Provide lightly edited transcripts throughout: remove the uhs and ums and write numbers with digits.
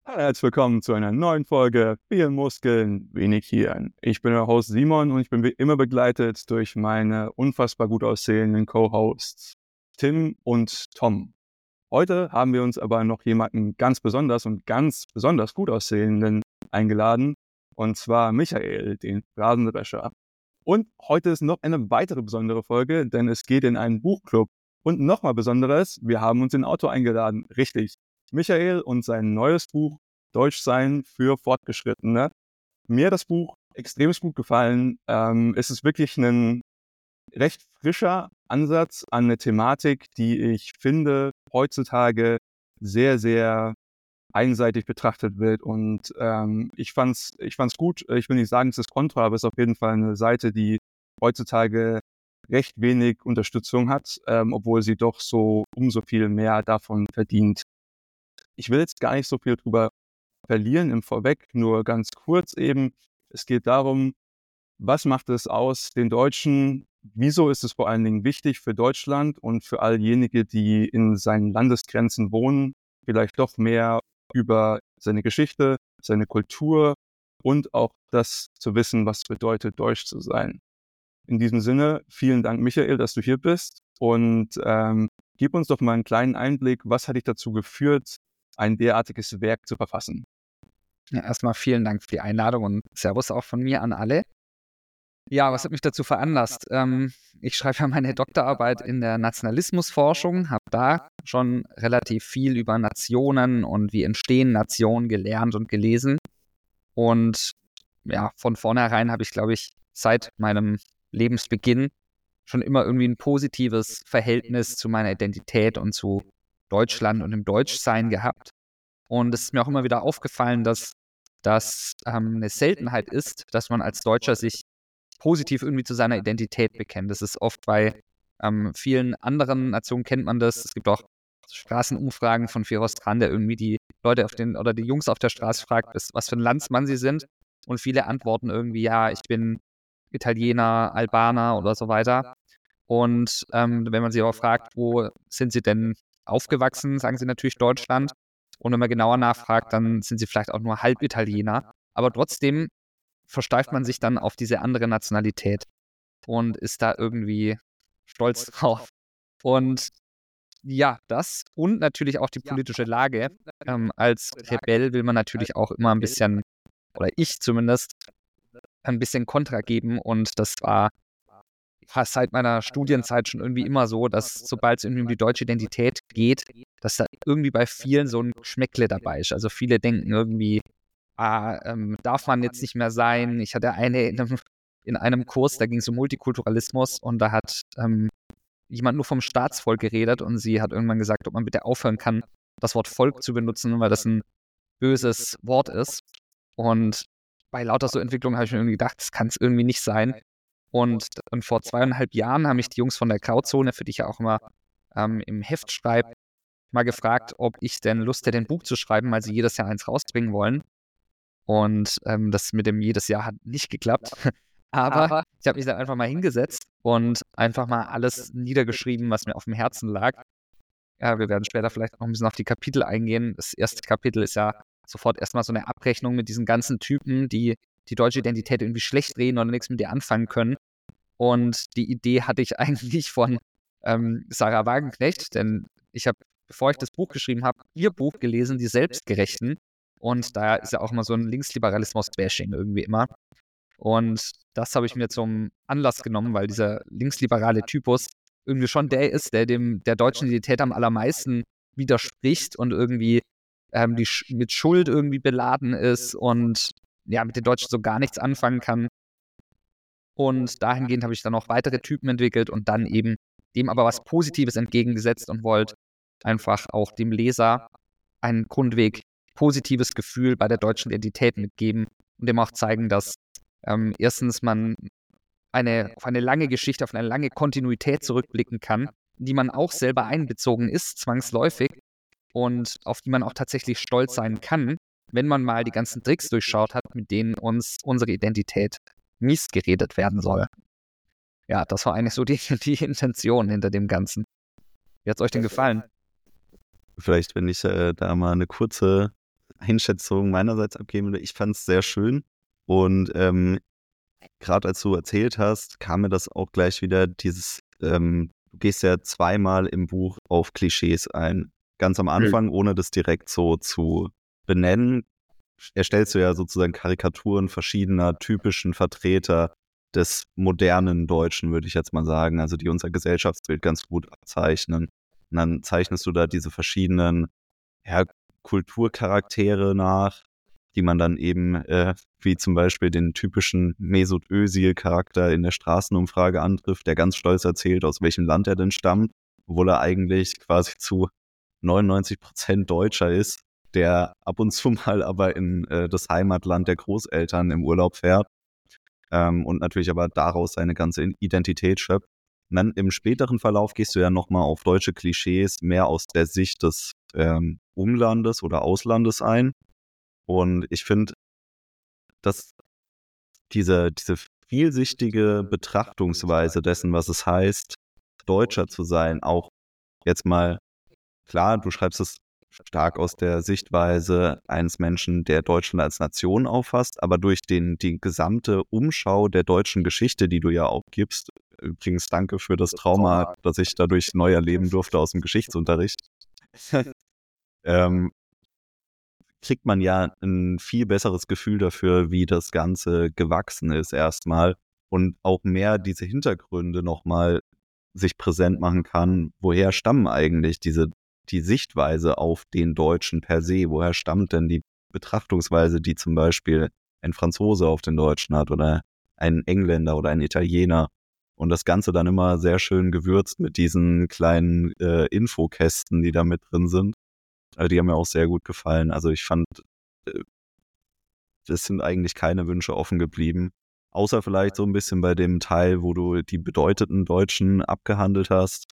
Hallo, herzlich willkommen zu einer neuen Folge Viel Muskeln, wenig Hirn. Ich bin der Host Simon und ich bin wie immer begleitet durch meine unfassbar gut aussehenden Co-Hosts Tim und Tom. Heute haben wir uns aber noch jemanden ganz besonders gut aussehenden eingeladen, und zwar Michael, den Rasendrescher. Und heute ist noch eine weitere besondere Folge, denn es geht in einen Buchclub. Und nochmal Besonderes, wir haben uns den Autor eingeladen. Richtig, Michael und sein neues Buch Deutschsein für Fortgeschrittene. Mir hat das Buch extrem gut gefallen. Es ist wirklich ein recht frischer Ansatz an eine Thematik, die ich finde heutzutage sehr, sehr einseitig betrachtet wird. Und ich fand's gut. Ich will nicht sagen, es ist kontra, aber es ist auf jeden Fall eine Seite, die heutzutage recht wenig Unterstützung hat, obwohl sie doch so umso viel mehr davon verdient. Ich will jetzt gar nicht so viel drüber verlieren im Vorweg, nur ganz kurz eben. Es geht darum, was macht es aus, den Deutschen? Wieso ist es vor allen Dingen wichtig für Deutschland und für all jene, die in seinen Landesgrenzen wohnen, vielleicht doch mehr über seine Geschichte, seine Kultur und auch das zu wissen, was es bedeutet, Deutsch zu sein. In diesem Sinne, vielen Dank, Michael, dass du hier bist, und gib uns doch mal einen kleinen Einblick, was hat dich dazu geführt, ein derartiges Werk zu verfassen? Ja, erstmal vielen Dank für die Einladung und Servus auch von mir an alle. Ja, was hat mich dazu veranlasst? Ich schreibe ja meine Doktorarbeit in der Nationalismusforschung, habe da schon relativ viel über Nationen und wie entstehen Nationen gelernt und gelesen. Und ja, von vornherein habe ich, glaube ich, seit meinem Lebensbeginn schon immer irgendwie ein positives Verhältnis zu meiner Identität und zu Deutschland und dem Deutschsein gehabt. Und es ist mir auch immer wieder aufgefallen, dass das eine Seltenheit ist, dass man als Deutscher sich positiv irgendwie zu seiner Identität bekennt. Das ist oft bei vielen anderen Nationen kennt man das. Es gibt auch Straßenumfragen von Firoz Khan, der irgendwie die Leute oder die Jungs auf der Straße fragt, was für ein Landsmann sie sind. Und viele antworten irgendwie, ja, ich bin Italiener, Albaner oder so weiter. Und wenn man sie aber fragt, wo sind sie denn aufgewachsen, sagen sie natürlich Deutschland. Und wenn man genauer nachfragt, dann sind sie vielleicht auch nur Halbitaliener. Aber trotzdem versteift man sich dann auf diese andere Nationalität und ist da irgendwie stolz drauf. Und ja, das und natürlich auch die politische Lage. Als Rebell will man natürlich auch immer ein bisschen, oder ich zumindest, ein bisschen Kontra geben. Und das war fast seit meiner Studienzeit schon irgendwie immer so, dass sobald es irgendwie um die deutsche Identität geht, dass da irgendwie bei vielen so ein Geschmäckle dabei ist. Also viele denken irgendwie, darf man jetzt nicht mehr sein. Ich hatte eine in einem Kurs, da ging es um Multikulturalismus und da hat jemand nur vom Staatsvolk geredet und sie hat irgendwann gesagt, ob man bitte aufhören kann, das Wort Volk zu benutzen, weil das ein böses Wort ist. Und bei lauter so Entwicklungen habe ich mir irgendwie gedacht, das kann es irgendwie nicht sein. Und vor 2,5 Jahren haben mich die Jungs von der Grauzone, für die ich ja auch immer im Heft schreibe, mal gefragt, ob ich denn Lust hätte, ein Buch zu schreiben, weil sie jedes Jahr eins rausbringen wollen. Und das mit dem jedes Jahr hat nicht geklappt. Aber ich habe mich dann einfach mal hingesetzt und einfach mal alles niedergeschrieben, was mir auf dem Herzen lag. Ja, wir werden später vielleicht noch ein bisschen auf die Kapitel eingehen. Das erste Kapitel ist ja sofort erstmal so eine Abrechnung mit diesen ganzen Typen, die die deutsche Identität irgendwie schlecht reden oder nichts mit ihr anfangen können. Und die Idee hatte ich eigentlich von Sarah Wagenknecht, denn ich habe, bevor ich das Buch geschrieben habe, ihr Buch gelesen, Die Selbstgerechten. Und da ist ja auch immer so ein Linksliberalismus-Bashing irgendwie immer. Und das habe ich mir zum Anlass genommen, weil dieser linksliberale Typus irgendwie schon der ist, der der deutschen Identität am allermeisten widerspricht und irgendwie mit Schuld irgendwie beladen ist und ja, mit den Deutschen so gar nichts anfangen kann. Und dahingehend habe ich dann noch weitere Typen entwickelt und dann eben dem aber was Positives entgegengesetzt und wollte einfach auch dem Leser einen grundweg positives Gefühl bei der deutschen Identität mitgeben und dem auch zeigen, dass erstens man auf eine lange Geschichte, auf eine lange Kontinuität zurückblicken kann, in die man auch selber einbezogen ist, zwangsläufig, und auf die man auch tatsächlich stolz sein kann, wenn man mal die ganzen Tricks durchschaut hat, mit denen uns unsere Identität mies geredet werden soll. Ja, das war eigentlich so die Intention hinter dem Ganzen. Wie hat es euch denn gefallen? Vielleicht, wenn ich da mal eine kurze Einschätzung meinerseits abgeben würde. Ich fand es sehr schön und gerade als du erzählt hast, kam mir das auch gleich wieder dieses, du gehst ja zweimal im Buch auf Klischees ein. Ganz am Anfang, ohne das direkt so zu benennen, erstellst du ja sozusagen Karikaturen verschiedener typischen Vertreter des modernen Deutschen, würde ich jetzt mal sagen, also die unser Gesellschaftsbild ganz gut abzeichnen. Und dann zeichnest du da diese verschiedenen Kulturcharaktere nach, die man dann eben, wie zum Beispiel den typischen Mesut Özil-Charakter in der Straßenumfrage antrifft, der ganz stolz erzählt, aus welchem Land er denn stammt, obwohl er eigentlich quasi zu 99% Deutscher ist, der ab und zu mal aber in das Heimatland der Großeltern im Urlaub fährt und natürlich aber daraus seine ganze Identität schöpft. Und dann im späteren Verlauf gehst du ja nochmal auf deutsche Klischees mehr aus der Sicht des Umlandes oder Auslandes ein. Und ich finde, dass diese vielsichtige Betrachtungsweise dessen, was es heißt, Deutscher zu sein, auch jetzt mal, klar, du schreibst es stark aus der Sichtweise eines Menschen, der Deutschland als Nation auffasst, aber durch die gesamte Umschau der deutschen Geschichte, die du ja auch gibst, übrigens danke für das Trauma, das ich dadurch neu erleben durfte aus dem Geschichtsunterricht, kriegt man ja ein viel besseres Gefühl dafür, wie das Ganze gewachsen ist erstmal und auch mehr diese Hintergründe nochmal sich präsent machen kann, woher stammen eigentlich die Sichtweise auf den Deutschen per se, woher stammt denn die Betrachtungsweise, die zum Beispiel ein Franzose auf den Deutschen hat oder ein Engländer oder ein Italiener und das Ganze dann immer sehr schön gewürzt mit diesen kleinen Infokästen, die da mit drin sind. Also die haben mir auch sehr gut gefallen. Also ich fand, es sind eigentlich keine Wünsche offen geblieben. Außer vielleicht so ein bisschen bei dem Teil, wo du die bedeutenden Deutschen abgehandelt hast.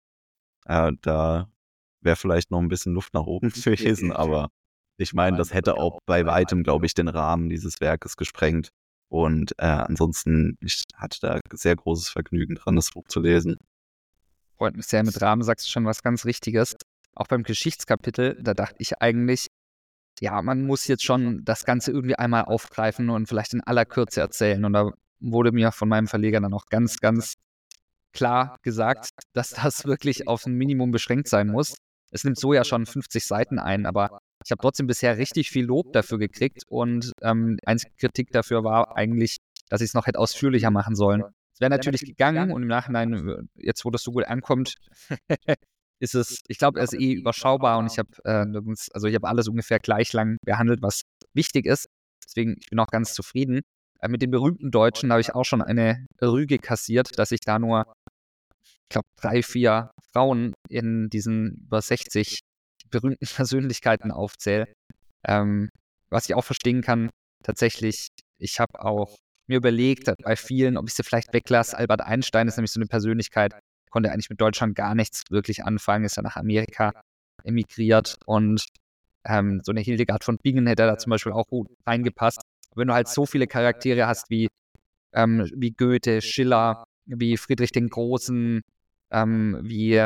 Da wäre vielleicht noch ein bisschen Luft nach oben gewesen, aber ich meine, das hätte auch bei weitem, glaube ich, den Rahmen dieses Werkes gesprengt. Und ansonsten, ich hatte da sehr großes Vergnügen dran, das Buch zu lesen. Freut mich sehr, mit Rahmen sagst du schon was ganz Richtiges. Auch beim Geschichtskapitel, da dachte ich eigentlich, ja, man muss jetzt schon das Ganze irgendwie einmal aufgreifen und vielleicht in aller Kürze erzählen. Und da wurde mir von meinem Verleger dann auch ganz, ganz klar gesagt, dass das wirklich auf ein Minimum beschränkt sein muss. Es nimmt so ja schon 50 Seiten ein, aber ich habe trotzdem bisher richtig viel Lob dafür gekriegt und einzige Kritik dafür war eigentlich, dass ich es noch hätte ausführlicher machen sollen. Es wäre natürlich gegangen und im Nachhinein, jetzt wo das so gut ankommt, ist es, ich glaube, er ist überschaubar und ich habe alles ungefähr gleich lang behandelt, was wichtig ist. Deswegen, ich bin auch ganz zufrieden. Mit den berühmten Deutschen habe ich auch schon eine Rüge kassiert, dass ich da nur, ich glaube, 3, 4 Frauen in diesen über 60 berühmten Persönlichkeiten aufzähle. Was ich auch verstehen kann, tatsächlich, ich habe auch mir überlegt, bei vielen, ob ich sie vielleicht weglasse. Albert Einstein ist nämlich so eine Persönlichkeit, konnte eigentlich mit Deutschland gar nichts wirklich anfangen, ist ja nach Amerika emigriert und so eine Hildegard von Bingen hätte da zum Beispiel auch gut reingepasst. Aber wenn du halt so viele Charaktere hast wie Goethe, Schiller, wie Friedrich den Großen, wie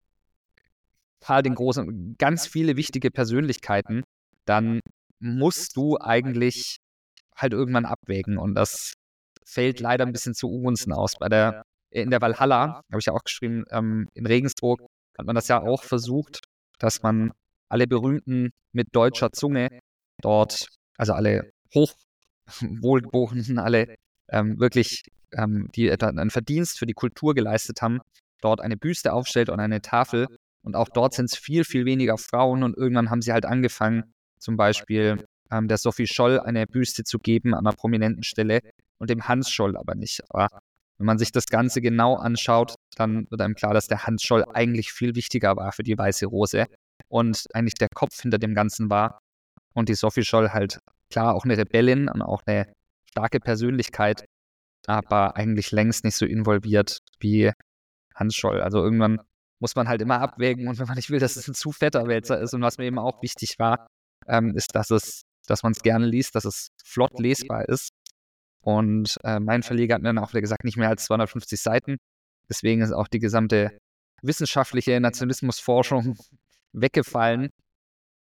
Karl den Großen, ganz viele wichtige Persönlichkeiten, dann musst du eigentlich halt irgendwann abwägen und das fällt leider ein bisschen zu Ungunsten aus. In der Walhalla, habe ich ja auch geschrieben, in Regensburg hat man das ja auch versucht, dass man alle Berühmten mit deutscher Zunge dort, also alle hochwohlgeborenen, alle wirklich, die einen Verdienst für die Kultur geleistet haben, dort eine Büste aufstellt und eine Tafel. Und auch dort sind es viel, viel weniger Frauen und irgendwann haben sie halt angefangen, zum Beispiel der Sophie Scholl eine Büste zu geben an einer prominenten Stelle und dem Hans Scholl aber nicht. Aber wenn man sich das Ganze genau anschaut, dann wird einem klar, dass der Hans Scholl eigentlich viel wichtiger war für die Weiße Rose und eigentlich der Kopf hinter dem Ganzen war. Und die Sophie Scholl halt, klar, auch eine Rebellin und auch eine starke Persönlichkeit, aber eigentlich längst nicht so involviert wie Hans Scholl. Also irgendwann muss man halt immer abwägen und wenn man nicht will, dass es ein zu fetter Wälzer ist und was mir eben auch wichtig war, ist, dass man es gerne liest, dass es flott lesbar ist. Und mein Verleger hat mir dann auch wieder gesagt, nicht mehr als 250 Seiten. Deswegen ist auch die gesamte wissenschaftliche Nationalismusforschung weggefallen.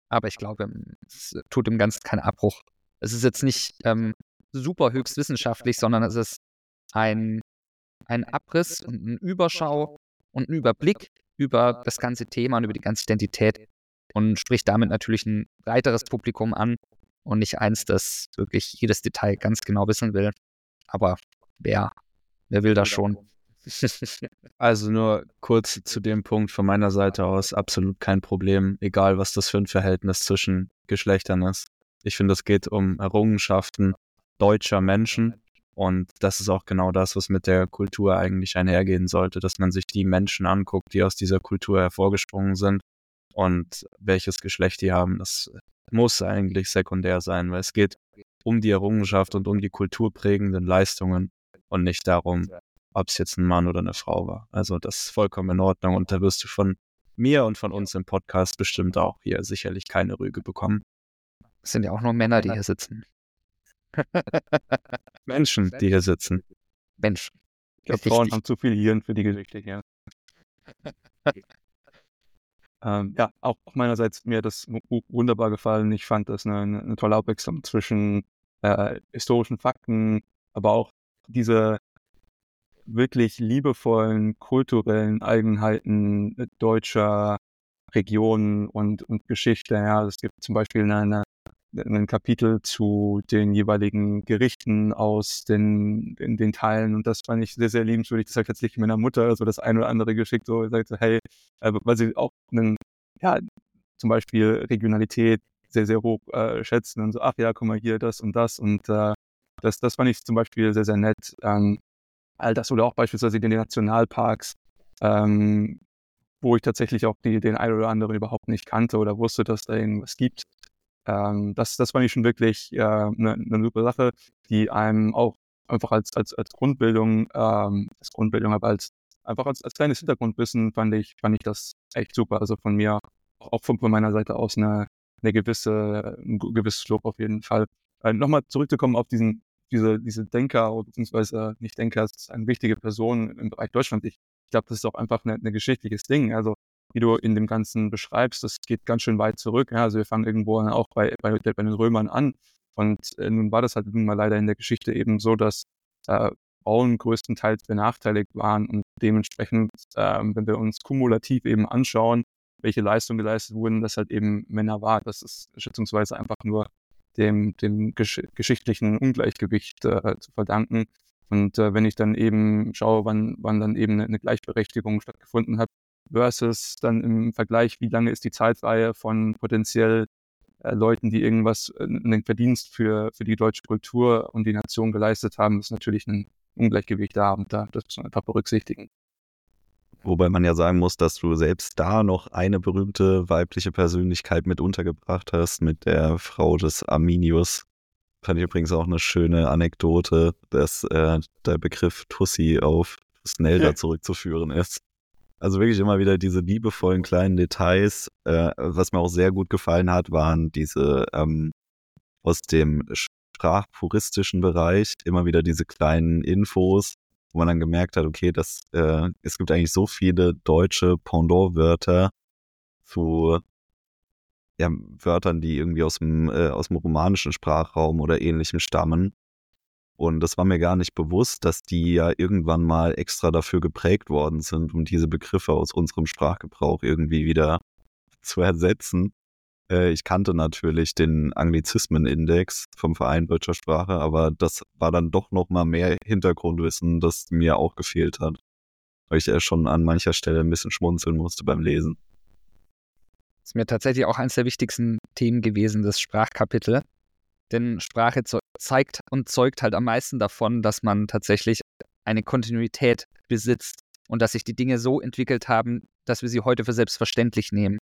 Aber ich glaube, es tut dem Ganzen keinen Abbruch. Es ist jetzt nicht super höchst wissenschaftlich, sondern es ist ein Abriss und eine Überschau und ein Überblick über das ganze Thema und über die ganze Identität und spricht damit natürlich ein breiteres Publikum an und nicht eins, das wirklich jedes Detail ganz genau wissen will. Aber wer will das schon? Also nur kurz zu dem Punkt von meiner Seite aus, absolut kein Problem, egal was das für ein Verhältnis zwischen Geschlechtern ist. Ich finde, es geht um Errungenschaften deutscher Menschen und das ist auch genau das, was mit der Kultur eigentlich einhergehen sollte, dass man sich die Menschen anguckt, die aus dieser Kultur hervorgesprungen sind und welches Geschlecht die haben. Das muss eigentlich sekundär sein, weil es geht um die Errungenschaft und um die kulturprägenden Leistungen und nicht darum, ob es jetzt ein Mann oder eine Frau war. Also das ist vollkommen in Ordnung und da wirst du von mir und von uns im Podcast bestimmt auch hier sicherlich keine Rüge bekommen. Es sind ja auch nur Männer, die hier sitzen. Menschen, die hier sitzen. Mensch. Ich glaube, Frauen haben zu viel Hirn für die Geschichte hier. Ja, auch meinerseits, mir hat das Buch wunderbar gefallen. Ich fand das eine tolle Abwechslung zwischen historischen Fakten, aber auch diese wirklich liebevollen kulturellen Eigenheiten deutscher Regionen und Geschichte. Ja, es gibt zum Beispiel ein Kapitel zu den jeweiligen Gerichten aus den Teilen und das fand ich sehr, sehr liebenswürdig. Das habe ich tatsächlich meiner Mutter so das ein oder andere geschickt, so sagt so, hey, weil sie auch zum Beispiel Regionalität sehr, sehr hoch schätzen und so, ach ja, guck mal hier, das und das und das fand ich zum Beispiel sehr, sehr nett. All das oder auch beispielsweise in den Nationalparks, wo ich tatsächlich auch den einen oder anderen überhaupt nicht kannte oder wusste, dass da irgendwas gibt. Das fand ich schon wirklich eine super Sache, die einem auch einfach als Grundbildung, aber einfach als kleines Hintergrundwissen fand ich das echt super. Also von mir, auch von meiner Seite aus ein gewisses Lob auf jeden Fall. Nochmal zurückzukommen auf diese Denker, beziehungsweise nicht Denker, es ist eine wichtige Person im Bereich Deutschland. Ich glaube, das ist auch einfach ein geschichtliches Ding. Also wie du in dem Ganzen beschreibst, das geht ganz schön weit zurück. Ja, also wir fangen irgendwo auch bei den Römern an. Und nun war das halt nun mal leider in der Geschichte eben so, dass Frauen größtenteils benachteiligt waren und dementsprechend, wenn wir uns kumulativ eben anschauen, welche Leistungen geleistet wurden, dass halt eben Männer waren. Das ist schätzungsweise einfach nur dem geschichtlichen Ungleichgewicht zu verdanken. Und wenn ich dann eben schaue, wann dann eben eine Gleichberechtigung stattgefunden hat, versus dann im Vergleich, wie lange ist die Zeitreihe von potenziell Leuten, die irgendwas, einen Verdienst für die deutsche Kultur und die Nation geleistet haben, ist natürlich ein Ungleichgewicht da und das muss man einfach berücksichtigen. Wobei man ja sagen muss, dass du selbst da noch eine berühmte weibliche Persönlichkeit mit untergebracht hast, mit der Frau des Arminius. Fand ich übrigens auch eine schöne Anekdote, dass der Begriff Tussi auf Snelda zurückzuführen ist. Also wirklich immer wieder diese liebevollen kleinen Details. Was mir auch sehr gut gefallen hat, waren diese aus dem sprachpuristischen Bereich immer wieder diese kleinen Infos, wo man dann gemerkt hat, okay, es gibt eigentlich so viele deutsche Pendant-Wörter zu Wörtern, die irgendwie aus dem romanischen Sprachraum oder ähnlichem stammen. Und das war mir gar nicht bewusst, dass die ja irgendwann mal extra dafür geprägt worden sind, um diese Begriffe aus unserem Sprachgebrauch irgendwie wieder zu ersetzen. Ich kannte natürlich den Anglizismenindex vom Verein Deutscher Sprache, aber das war dann doch noch mal mehr Hintergrundwissen, das mir auch gefehlt hat. Weil ich schon an mancher Stelle ein bisschen schmunzeln musste beim Lesen. Das ist mir tatsächlich auch eines der wichtigsten Themen gewesen, das Sprachkapitel. Denn Sprache zeigt und zeugt halt am meisten davon, dass man tatsächlich eine Kontinuität besitzt und dass sich die Dinge so entwickelt haben, dass wir sie heute für selbstverständlich nehmen.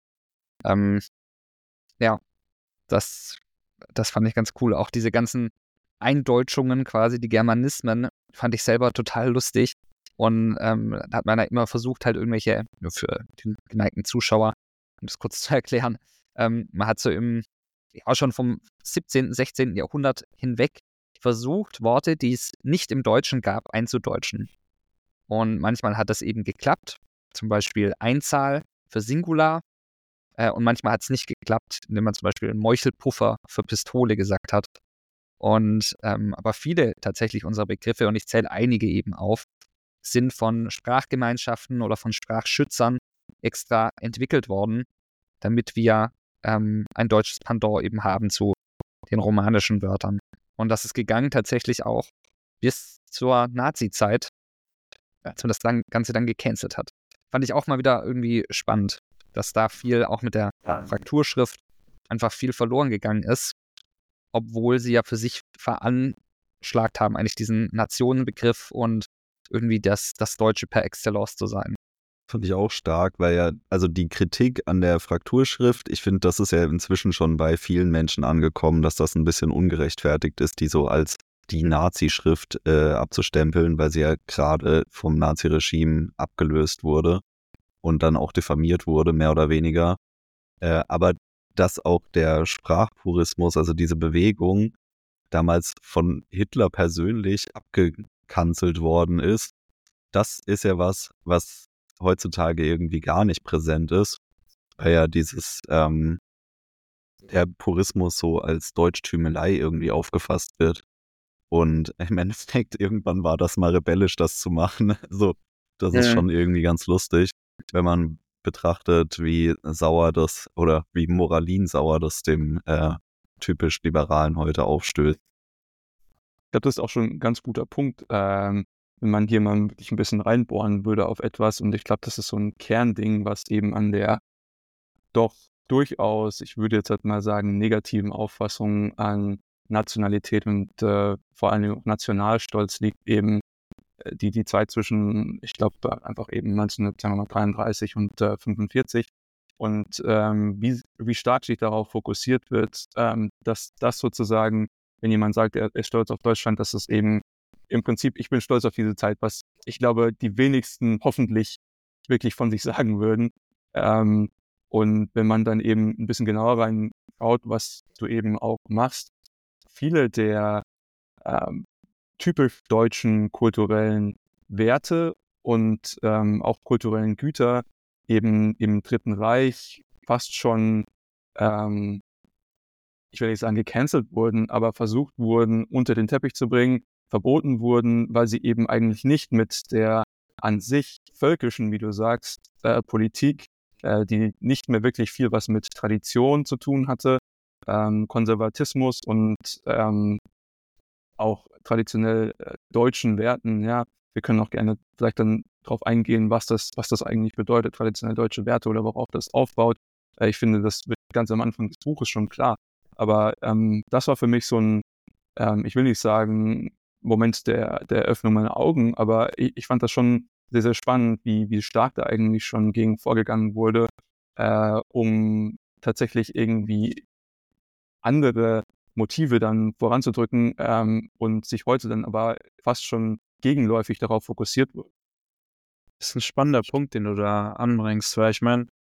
Das fand ich ganz cool. Auch diese ganzen Eindeutschungen quasi, die Germanismen, fand ich selber total lustig. Und da hat man ja immer versucht, halt irgendwelche, nur für den geneigten Zuschauer, um das kurz zu erklären, man hat so schon vom 17., 16. Jahrhundert hinweg versucht, Worte, die es nicht im Deutschen gab, einzudeutschen. Und manchmal hat das eben geklappt. Zum Beispiel Einzahl für Singular Und manchmal hat es nicht geklappt, indem man zum Beispiel einen Meuchelpuffer für Pistole gesagt hat. Und aber viele tatsächlich unserer Begriffe, und ich zähle einige eben auf, sind von Sprachgemeinschaften oder von Sprachschützern extra entwickelt worden, damit wir ein deutsches Pendant eben haben zu den romanischen Wörtern. Und das ist gegangen tatsächlich auch bis zur Nazi-Zeit, als man das Ganze dann gecancelt hat. Fand ich auch mal wieder irgendwie spannend, dass da viel auch mit der Frakturschrift einfach viel verloren gegangen ist, obwohl sie ja für sich veranschlagt haben, eigentlich diesen Nationenbegriff und irgendwie das Deutsche per excellence zu sein. Fand ich auch stark, weil ja, also die Kritik an der Frakturschrift, ich finde, das ist ja inzwischen schon bei vielen Menschen angekommen, dass das ein bisschen ungerechtfertigt ist, die so als die Nazi-Schrift abzustempeln, weil sie ja gerade vom Naziregime abgelöst wurde und dann auch diffamiert wurde, mehr oder weniger. Aber dass auch der Sprachpurismus, also diese Bewegung, damals von Hitler persönlich abgekanzelt worden ist, das ist ja was heutzutage irgendwie gar nicht präsent ist, weil ja der Purismus so als Deutschtümelei irgendwie aufgefasst wird. Und im Endeffekt, irgendwann war das mal rebellisch, das zu machen. Also, das ist schon irgendwie ganz lustig, wenn man betrachtet, wie sauer das oder wie moralinsauer das dem typisch Liberalen heute aufstößt. Ich glaube, das ist auch schon ein ganz guter Punkt, wenn man hier mal wirklich ein bisschen reinbohren würde auf etwas. Und ich glaube, das ist so ein Kernding, was eben an der doch durchaus, ich würde jetzt halt mal sagen, negativen Auffassung an Nationalität und vor allem auch Nationalstolz liegt, eben die Zeit zwischen, ich glaube, einfach eben 1933 und 45. Und wie stark sich darauf fokussiert wird, dass das sozusagen, wenn jemand sagt, er ist stolz auf Deutschland, dass es eben im Prinzip, ich bin stolz auf diese Zeit, was ich glaube, die wenigsten hoffentlich wirklich von sich sagen würden. Und wenn man dann eben ein bisschen genauer reinschaut, was du eben auch machst, viele der typisch deutschen kulturellen Werte und auch kulturellen Güter eben im Dritten Reich fast schon, ich will nicht sagen gecancelt wurden, aber versucht wurden, unter den Teppich zu bringen, verboten wurden, weil sie eben eigentlich nicht mit der an sich völkischen, wie du sagst, Politik, die nicht mehr wirklich viel was mit Tradition zu tun hatte, Konservatismus und auch traditionell deutschen Werten, ja. Wir können auch gerne vielleicht dann drauf eingehen, was das eigentlich bedeutet, traditionell deutsche Werte oder worauf das aufbaut. Ich finde, das wird ganz am Anfang des Buches schon klar. Aber das war für mich so ein, ich will nicht sagen, Moment der Öffnung meiner Augen, aber ich fand das schon sehr, sehr spannend, wie stark da eigentlich schon gegen vorgegangen wurde, um tatsächlich irgendwie andere Motive dann voranzudrücken und sich heute dann aber fast schon gegenläufig darauf fokussiert wird. Das ist ein spannender Punkt, den du da anbringst, weil ich meine,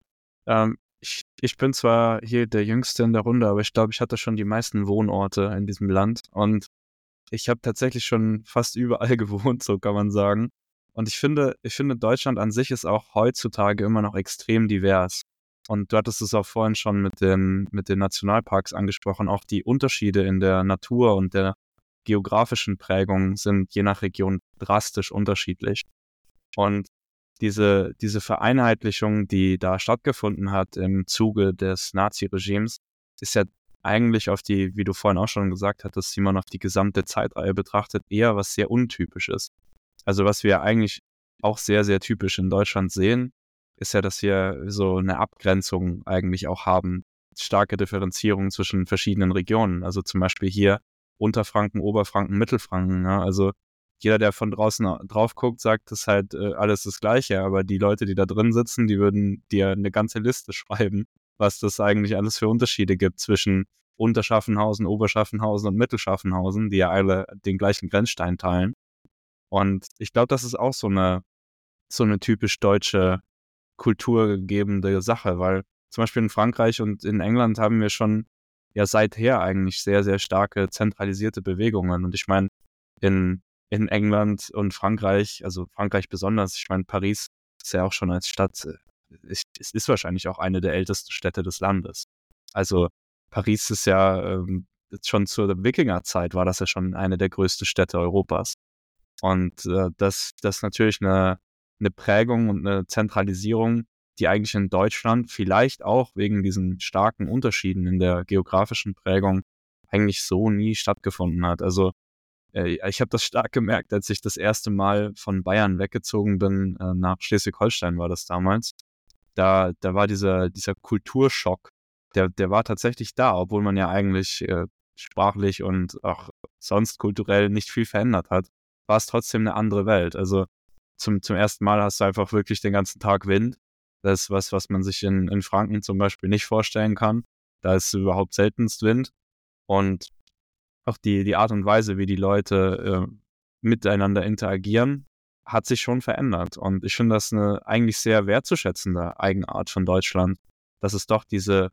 ich bin zwar hier der Jüngste in der Runde, aber ich glaube, ich hatte schon die meisten Wohnorte in diesem Land und ich habe tatsächlich schon fast überall gewohnt, so kann man sagen. Und ich finde, Deutschland an sich ist auch heutzutage immer noch extrem divers. Und du hattest es auch vorhin schon mit den Nationalparks angesprochen. Auch die Unterschiede in der Natur und der geografischen Prägung sind je nach Region drastisch unterschiedlich. Und diese Vereinheitlichung, die da stattgefunden hat im Zuge des Naziregimes, ist ja eigentlich auf die, wie du vorhin auch schon gesagt hattest, Simon, auf die gesamte Zeitreihe betrachtet, eher was sehr Untypisches. Also was wir eigentlich auch sehr, sehr typisch in Deutschland sehen, ist ja, dass wir so eine Abgrenzung eigentlich auch haben, starke Differenzierung zwischen verschiedenen Regionen. Also zum Beispiel hier Unterfranken, Oberfranken, Mittelfranken. Ja? Also jeder, der von draußen drauf guckt, sagt, das ist halt alles das Gleiche. Aber die Leute, die da drin sitzen, die würden dir eine ganze Liste schreiben, was das eigentlich alles für Unterschiede gibt zwischen Unterschaffenhausen, Oberschaffenhausen und Mittelschaffenhausen, die ja alle den gleichen Grenzstein teilen. Und ich glaube, das ist auch so eine typisch deutsche kulturgebende Sache, weil zum Beispiel in Frankreich und in England haben wir schon ja seither eigentlich sehr, sehr starke zentralisierte Bewegungen. Und ich meine, in England und Frankreich, also Frankreich besonders, ich meine, Paris ist ja auch schon als Stadt es ist wahrscheinlich auch eine der ältesten Städte des Landes. Also Paris ist ja schon zur Wikingerzeit war das ja schon eine der größten Städte Europas. Und das ist natürlich eine Prägung und eine Zentralisierung, die eigentlich in Deutschland vielleicht auch wegen diesen starken Unterschieden in der geografischen Prägung eigentlich so nie stattgefunden hat. Also ich habe das stark gemerkt, als ich das erste Mal von Bayern weggezogen bin, nach Schleswig-Holstein war das damals. Da war dieser Kulturschock, der war tatsächlich da, obwohl man ja eigentlich sprachlich und auch sonst kulturell nicht viel verändert hat, war es trotzdem eine andere Welt. Also zum ersten Mal hast du einfach wirklich den ganzen Tag Wind. Das ist was man sich in Franken zum Beispiel nicht vorstellen kann. Da ist überhaupt seltenst Wind. Und auch die Art und Weise, wie die Leute miteinander interagieren, hat sich schon verändert. Und ich finde das eine eigentlich sehr wertzuschätzende Eigenart von Deutschland, dass es doch diese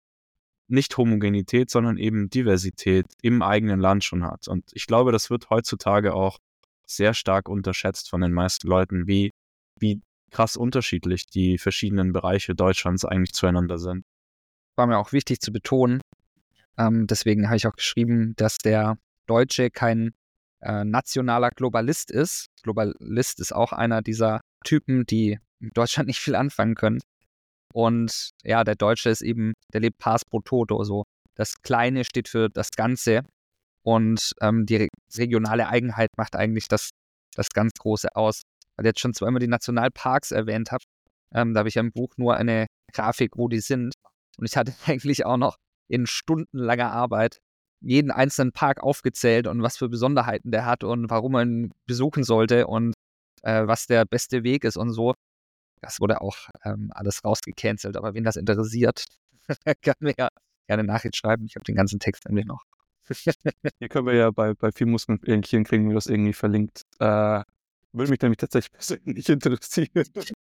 nicht Homogenität, sondern eben Diversität im eigenen Land schon hat. Und ich glaube, das wird heutzutage auch sehr stark unterschätzt von den meisten Leuten, wie krass unterschiedlich die verschiedenen Bereiche Deutschlands eigentlich zueinander sind. War mir auch wichtig zu betonen. Deswegen habe ich auch geschrieben, dass der Deutsche kein nationaler Globalist ist. Globalist ist auch einer dieser Typen, die in Deutschland nicht viel anfangen können. Und ja, der Deutsche ist eben, der lebt pars pro toto. So. Das Kleine steht für das Ganze. Und die regionale Eigenheit macht eigentlich das ganz Große aus. Weil ich jetzt schon zweimal die Nationalparks erwähnt habe. Da habe ich ja im Buch nur eine Grafik, wo die sind. Und ich hatte eigentlich auch noch in stundenlanger Arbeit jeden einzelnen Park aufgezählt und was für Besonderheiten der hat und warum man ihn besuchen sollte und was der beste Weg ist und so. Das wurde auch alles rausgecancelt. Aber wen das interessiert, kann mir ja gerne Nachricht schreiben. Ich habe den ganzen Text nämlich noch. Hier können wir ja bei Filmmuskeln kriegen wir das irgendwie verlinkt. Würde mich nämlich tatsächlich persönlich interessieren.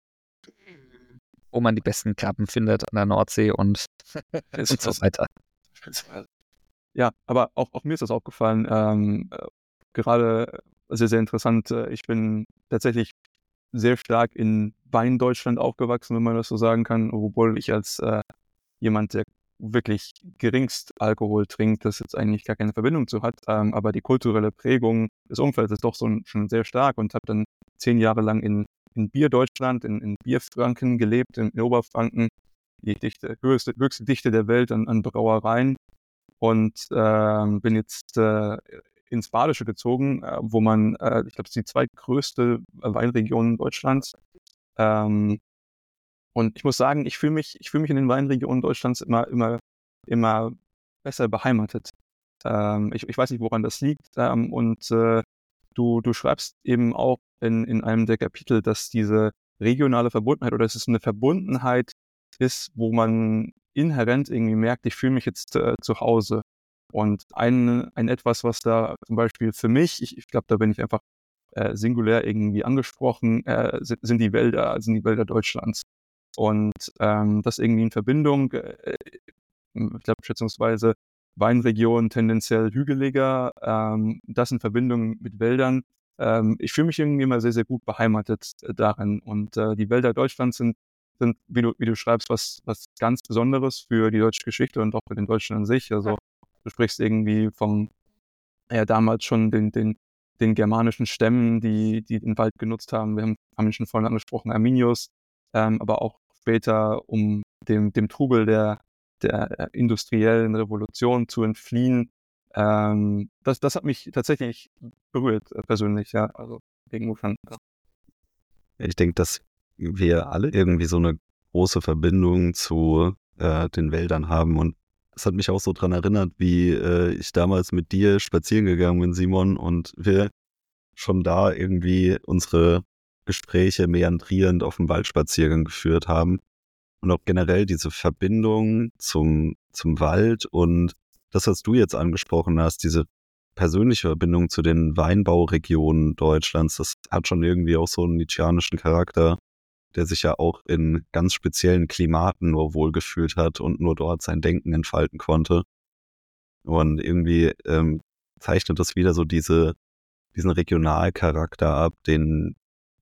Wo man die besten Krabben findet an der Nordsee und so weiter. Ja, aber auch mir ist das aufgefallen. Gerade sehr, sehr interessant. Ich bin tatsächlich sehr stark in Weindeutschland aufgewachsen, wenn man das so sagen kann, obwohl ich als jemand, der wirklich geringst Alkohol trinkt, das jetzt eigentlich gar keine Verbindung zu hat, aber die kulturelle Prägung des Umfelds ist doch schon sehr stark und habe dann 10 Jahre lang in Bierdeutschland, in Bierfranken gelebt, in Oberfranken, die höchste Dichte der Welt an Brauereien und bin jetzt ins Badische gezogen, wo man, ich glaube, es ist die zweitgrößte Weinregion Deutschlands. Und ich muss sagen, ich fühle mich in den Weinregionen Deutschlands immer besser beheimatet. Ich weiß nicht, woran das liegt. Und du schreibst eben auch in einem der Kapitel, dass diese regionale Verbundenheit oder dass es eine Verbundenheit ist, wo man inhärent irgendwie merkt, ich fühle mich jetzt zu Hause. Und ein etwas, was da zum Beispiel für mich, ich glaube, da bin ich einfach singulär irgendwie angesprochen, sind die Wälder Deutschlands. Und das irgendwie in Verbindung, ich glaube schätzungsweise Weinregion tendenziell hügeliger, das in Verbindung mit Wäldern. Ich fühle mich irgendwie immer sehr, sehr gut beheimatet darin. Und die Wälder Deutschlands sind wie du schreibst, was ganz Besonderes für die deutsche Geschichte und auch für den Deutschen an sich. Also du sprichst irgendwie vom, damals schon den germanischen Stämmen, die den Wald genutzt haben. Wir haben ihn schon vorhin angesprochen, Arminius, aber auch später, um dem Trubel der industriellen Revolution zu entfliehen. Das hat mich tatsächlich berührt, persönlich, ja. Also irgendwo schon. Ja. Ich denke, dass wir alle irgendwie so eine große Verbindung zu den Wäldern haben. Und das hat mich auch so dran erinnert, wie ich damals mit dir spazieren gegangen bin, Simon, und wir schon da irgendwie unsere Gespräche meandrierend auf dem Waldspaziergang geführt haben. Und auch generell diese Verbindung zum Wald und das, was du jetzt angesprochen hast, diese persönliche Verbindung zu den Weinbauregionen Deutschlands, das hat schon irgendwie auch so einen nietzscheanischen Charakter, der sich ja auch in ganz speziellen Klimaten nur wohlgefühlt hat und nur dort sein Denken entfalten konnte. Und irgendwie zeichnet das wieder so diesen Regionalcharakter ab, den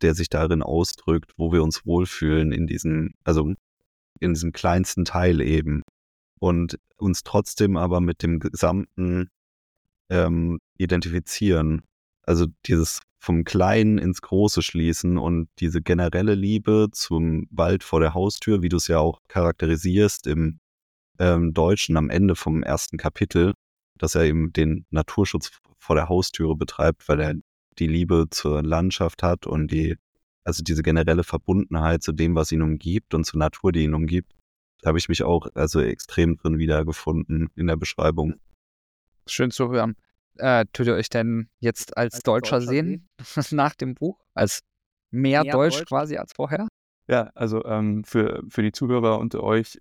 der sich darin ausdrückt, wo wir uns wohlfühlen in diesem kleinsten Teil eben. Und uns trotzdem aber mit dem Gesamten identifizieren. Also dieses vom Kleinen ins Große schließen und diese generelle Liebe zum Wald vor der Haustür, wie du es ja auch charakterisierst im Deutschen am Ende vom ersten Kapitel, dass er eben den Naturschutz vor der Haustüre betreibt, weil er die Liebe zur Landschaft hat und also diese generelle Verbundenheit zu dem, was ihn umgibt und zur Natur, die ihn umgibt. Da habe ich mich auch also extrem drin wiedergefunden in der Beschreibung. Schön zu hören. Tut ihr euch denn jetzt als Deutscher sehen nach dem Buch? Als mehr Deutsch quasi als vorher? Ja, also für die Zuhörer unter euch,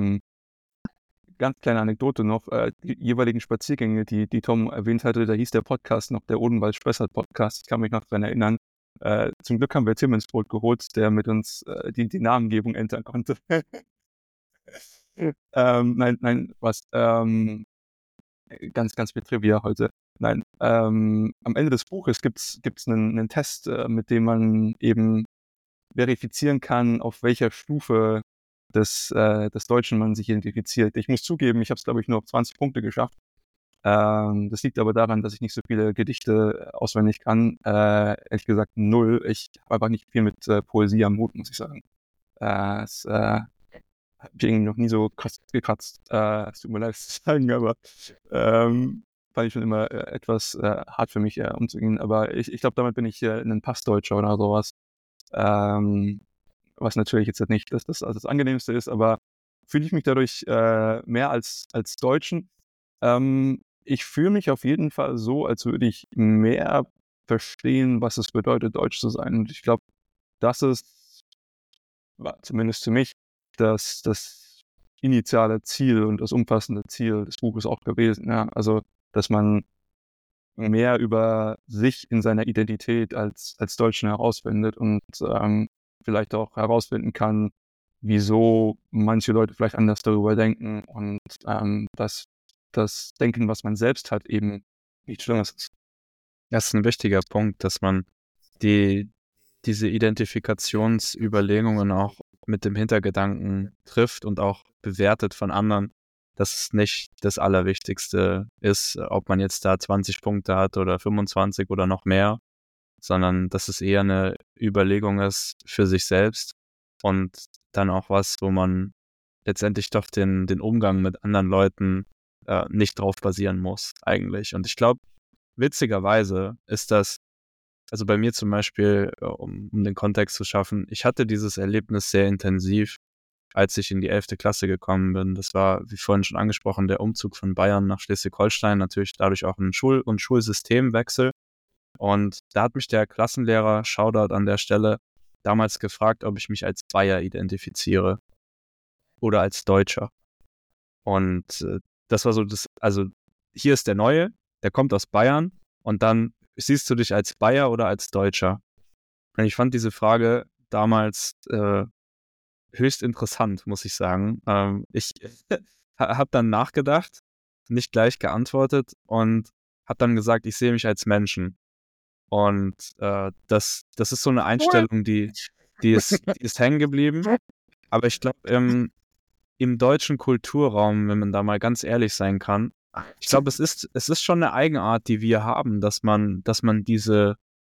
ganz kleine Anekdote noch, die jeweiligen Spaziergänge, die Tom erwähnt hatte, da hieß der Podcast noch der Odenwald-Spessart-Podcast. Ich kann mich noch daran erinnern. Zum Glück haben wir Tim ins Boot geholt, der mit uns die Namengebung ändern konnte. Nein, was? Ganz viel Trivia heute. Nein, am Ende des Buches gibt's einen Test, mit dem man eben verifizieren kann, auf welcher Stufe des Deutschen man sich identifiziert. Ich muss zugeben, ich habe es, glaube ich, nur auf 20 Punkte geschafft. Das liegt aber daran, dass ich nicht so viele Gedichte auswendig kann. Ehrlich gesagt 0. Ich habe einfach nicht viel mit Poesie am Hut, muss ich sagen. Es habe ich irgendwie noch nie so krass gekratzt. Es tut mir leid, das zu sagen, aber fand ich schon immer etwas hart für mich umzugehen. Aber ich glaube, damit bin ich ein Passdeutscher oder sowas. Was natürlich jetzt nicht das Angenehmste ist, aber fühle ich mich dadurch mehr als Deutschen. Ich fühle mich auf jeden Fall so, als würde ich mehr verstehen, was es bedeutet, Deutsch zu sein. Und ich glaube, das war zumindest für mich das initiale Ziel und das umfassende Ziel des Buches auch gewesen. Ja? Also, dass man mehr über sich in seiner Identität als Deutschen herausfindet und vielleicht auch herausfinden kann, wieso manche Leute vielleicht anders darüber denken und dass das Denken, was man selbst hat, eben nichts Schlimmes ist. Das ist ein wichtiger Punkt, dass man diese Identifikationsüberlegungen auch mit dem Hintergedanken trifft und auch bewertet von anderen, dass es nicht das Allerwichtigste ist, ob man jetzt da 20 Punkte hat oder 25 oder noch mehr, sondern dass es eher eine Überlegung ist für sich selbst und dann auch was, wo man letztendlich doch den Umgang mit anderen Leuten nicht drauf basieren muss eigentlich. Und ich glaube, witzigerweise ist das, also bei mir zum Beispiel, um den Kontext zu schaffen, ich hatte dieses Erlebnis sehr intensiv, als ich in die 11. Klasse gekommen bin. Das war, wie vorhin schon angesprochen, der Umzug von Bayern nach Schleswig-Holstein, natürlich dadurch auch ein Schulsystemwechsel. Und da hat mich der Klassenlehrer, Shoutout an der Stelle, damals gefragt, ob ich mich als Bayer identifiziere oder als Deutscher. Und das war so also hier ist der Neue, der kommt aus Bayern und dann siehst du dich als Bayer oder als Deutscher? Und ich fand diese Frage damals höchst interessant, muss ich sagen. Ich habe dann nachgedacht, nicht gleich geantwortet und habe dann gesagt, ich sehe mich als Menschen. Und das ist so eine Einstellung, die ist hängen geblieben. Aber ich glaube, im deutschen Kulturraum, wenn man da mal ganz ehrlich sein kann, ich glaube, es ist schon eine Eigenart, die wir haben, dass man diese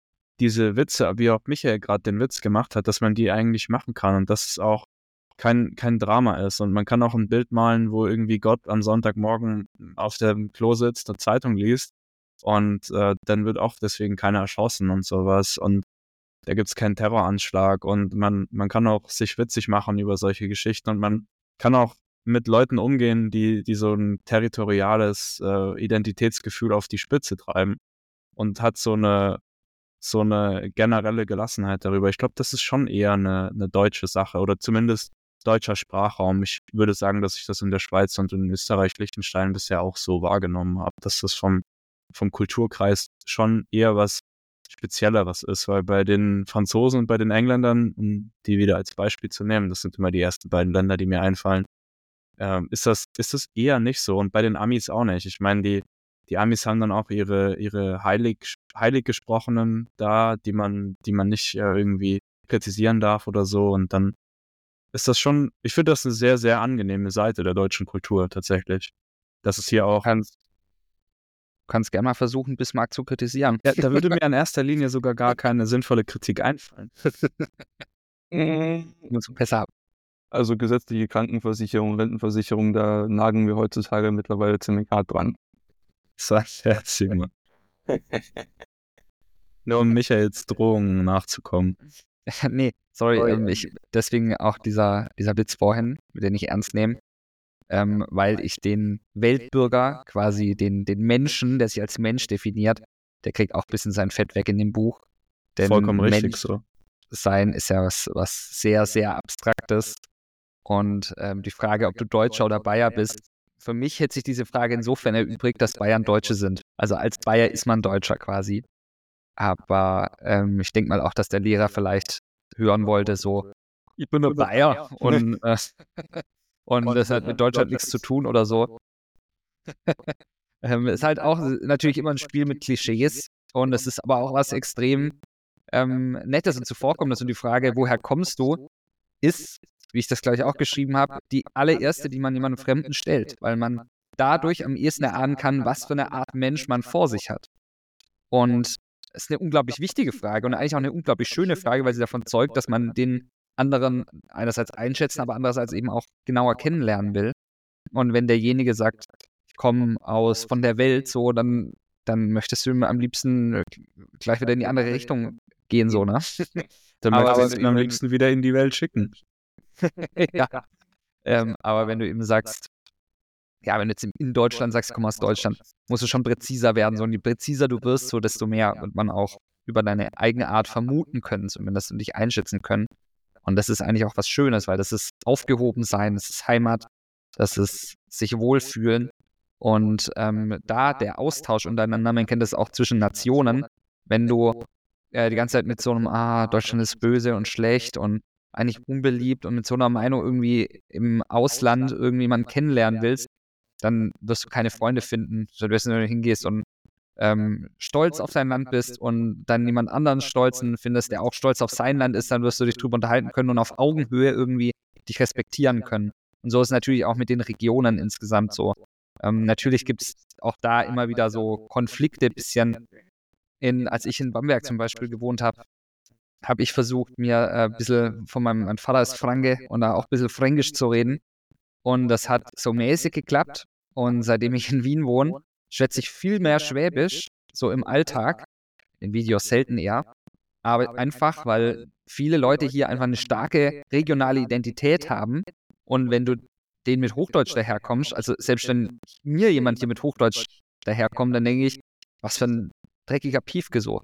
Witze, wie auch Michael gerade den Witz gemacht hat, dass man die eigentlich machen kann und dass es auch kein Drama ist. Und man kann auch ein Bild malen, wo irgendwie Gott am Sonntagmorgen auf dem Klo sitzt, eine Zeitung liest und dann wird auch deswegen keiner erschossen und sowas. Und da gibt es keinen Terroranschlag und man kann auch sich witzig machen über solche Geschichten und man kann auch mit Leuten umgehen, die so ein territoriales Identitätsgefühl auf die Spitze treiben und hat so eine generelle Gelassenheit darüber. Ich glaube, das ist schon eher eine deutsche Sache oder zumindest deutscher Sprachraum. Ich würde sagen, dass ich das in der Schweiz und in Österreich, Liechtenstein bisher auch so wahrgenommen habe, dass das vom Kulturkreis schon eher was Spezielleres ist, weil bei den Franzosen und bei den Engländern, um die wieder als Beispiel zu nehmen, das sind immer die ersten beiden Länder, die mir einfallen, ist das eher nicht so und bei den Amis auch nicht. Ich meine, die Amis haben dann auch ihre heilig Gesprochenen da, die man nicht irgendwie kritisieren darf oder so. Und dann ist das schon, ich finde das eine sehr, sehr angenehme Seite der deutschen Kultur tatsächlich. Das ist hier auch. Kannst gerne mal versuchen, Bismarck zu kritisieren. Ja, da würde mir in erster Linie sogar gar keine sinnvolle Kritik einfallen. Besser. Also gesetzliche Krankenversicherung, Rentenversicherung, da nagen wir heutzutage mittlerweile ziemlich hart dran. Sagt der Simon. Nur um Michaels Drohungen nachzukommen. Nee, sorry, deswegen auch dieser Witz vorhin, den ich ernst nehme, weil ich den Weltbürger, quasi den Menschen, der sich als Mensch definiert, der kriegt auch ein bisschen sein Fett weg in dem Buch. Denn Vollkommen richtig Mensch so. sein ist ja was sehr, sehr Abstraktes. Und die Frage, ob du Deutscher oder Bayer bist, für mich hätte sich diese Frage insofern erübrigt, dass Bayern Deutsche sind. Also als Bayer ist man Deutscher quasi. Aber ich denke mal auch, dass der Lehrer vielleicht hören wollte, so, ich bin ein Bayer und das hat mit Deutschland nichts zu tun oder so. Ist halt auch natürlich immer ein Spiel mit Klischees und es ist aber auch was extrem Nettes und Zuvorkommendes. Und die Frage, woher kommst du, ist, wie ich das gleich auch geschrieben habe, die allererste, die man jemandem Fremden stellt, weil man dadurch am ehesten erahnen kann, was für eine Art Mensch man vor sich hat. Und das ist eine unglaublich wichtige Frage und eigentlich auch eine unglaublich schöne Frage, weil sie davon zeugt, dass man den anderen einerseits einschätzen, aber andererseits eben auch genauer kennenlernen will. Und wenn derjenige sagt, ich komme von der Welt, so, dann möchtest du ihm am liebsten gleich wieder in die andere Richtung gehen, so, ne? Dann Aber möchtest du ihn am liebsten wieder in die Welt schicken. Ja. Aber wenn du eben sagst, ja, wenn du jetzt in Deutschland sagst, komm aus Deutschland, musst du schon präziser werden. So, und je präziser du wirst, so desto mehr wird man auch über deine eigene Art vermuten können, zumindest, und dich einschätzen können. Und das ist eigentlich auch was Schönes, weil das ist Aufgehobensein, das ist Heimat, das ist sich wohlfühlen. Und da der Austausch untereinander, man kennt das auch zwischen Nationen, wenn du die ganze Zeit mit so einem, Deutschland ist böse und schlecht und eigentlich unbeliebt und mit so einer Meinung irgendwie im Ausland irgendjemanden kennenlernen willst, dann wirst du keine Freunde finden, wenn du hingehst und stolz auf dein Land bist und dann jemand anderen Stolzen findest, der auch stolz auf sein Land ist, dann wirst du dich drüber unterhalten können und auf Augenhöhe irgendwie dich respektieren können. Und so ist es natürlich auch mit den Regionen insgesamt so. Natürlich gibt es auch da immer wieder so Konflikte, bisschen als ich in Bamberg zum Beispiel gewohnt habe, habe ich versucht, mir ein bisschen mein Vater ist Franke und da auch ein bisschen Fränkisch zu reden. Und das hat so mäßig geklappt. Und seitdem ich in Wien wohne, schwätze ich viel mehr Schwäbisch, so im Alltag, in Videos selten eher. Aber einfach, weil viele Leute hier einfach eine starke regionale Identität haben. Und wenn du denen mit Hochdeutsch daherkommst, also selbst wenn mir jemand hier mit Hochdeutsch daherkommt, dann denke ich, was für ein dreckiger Piefke so.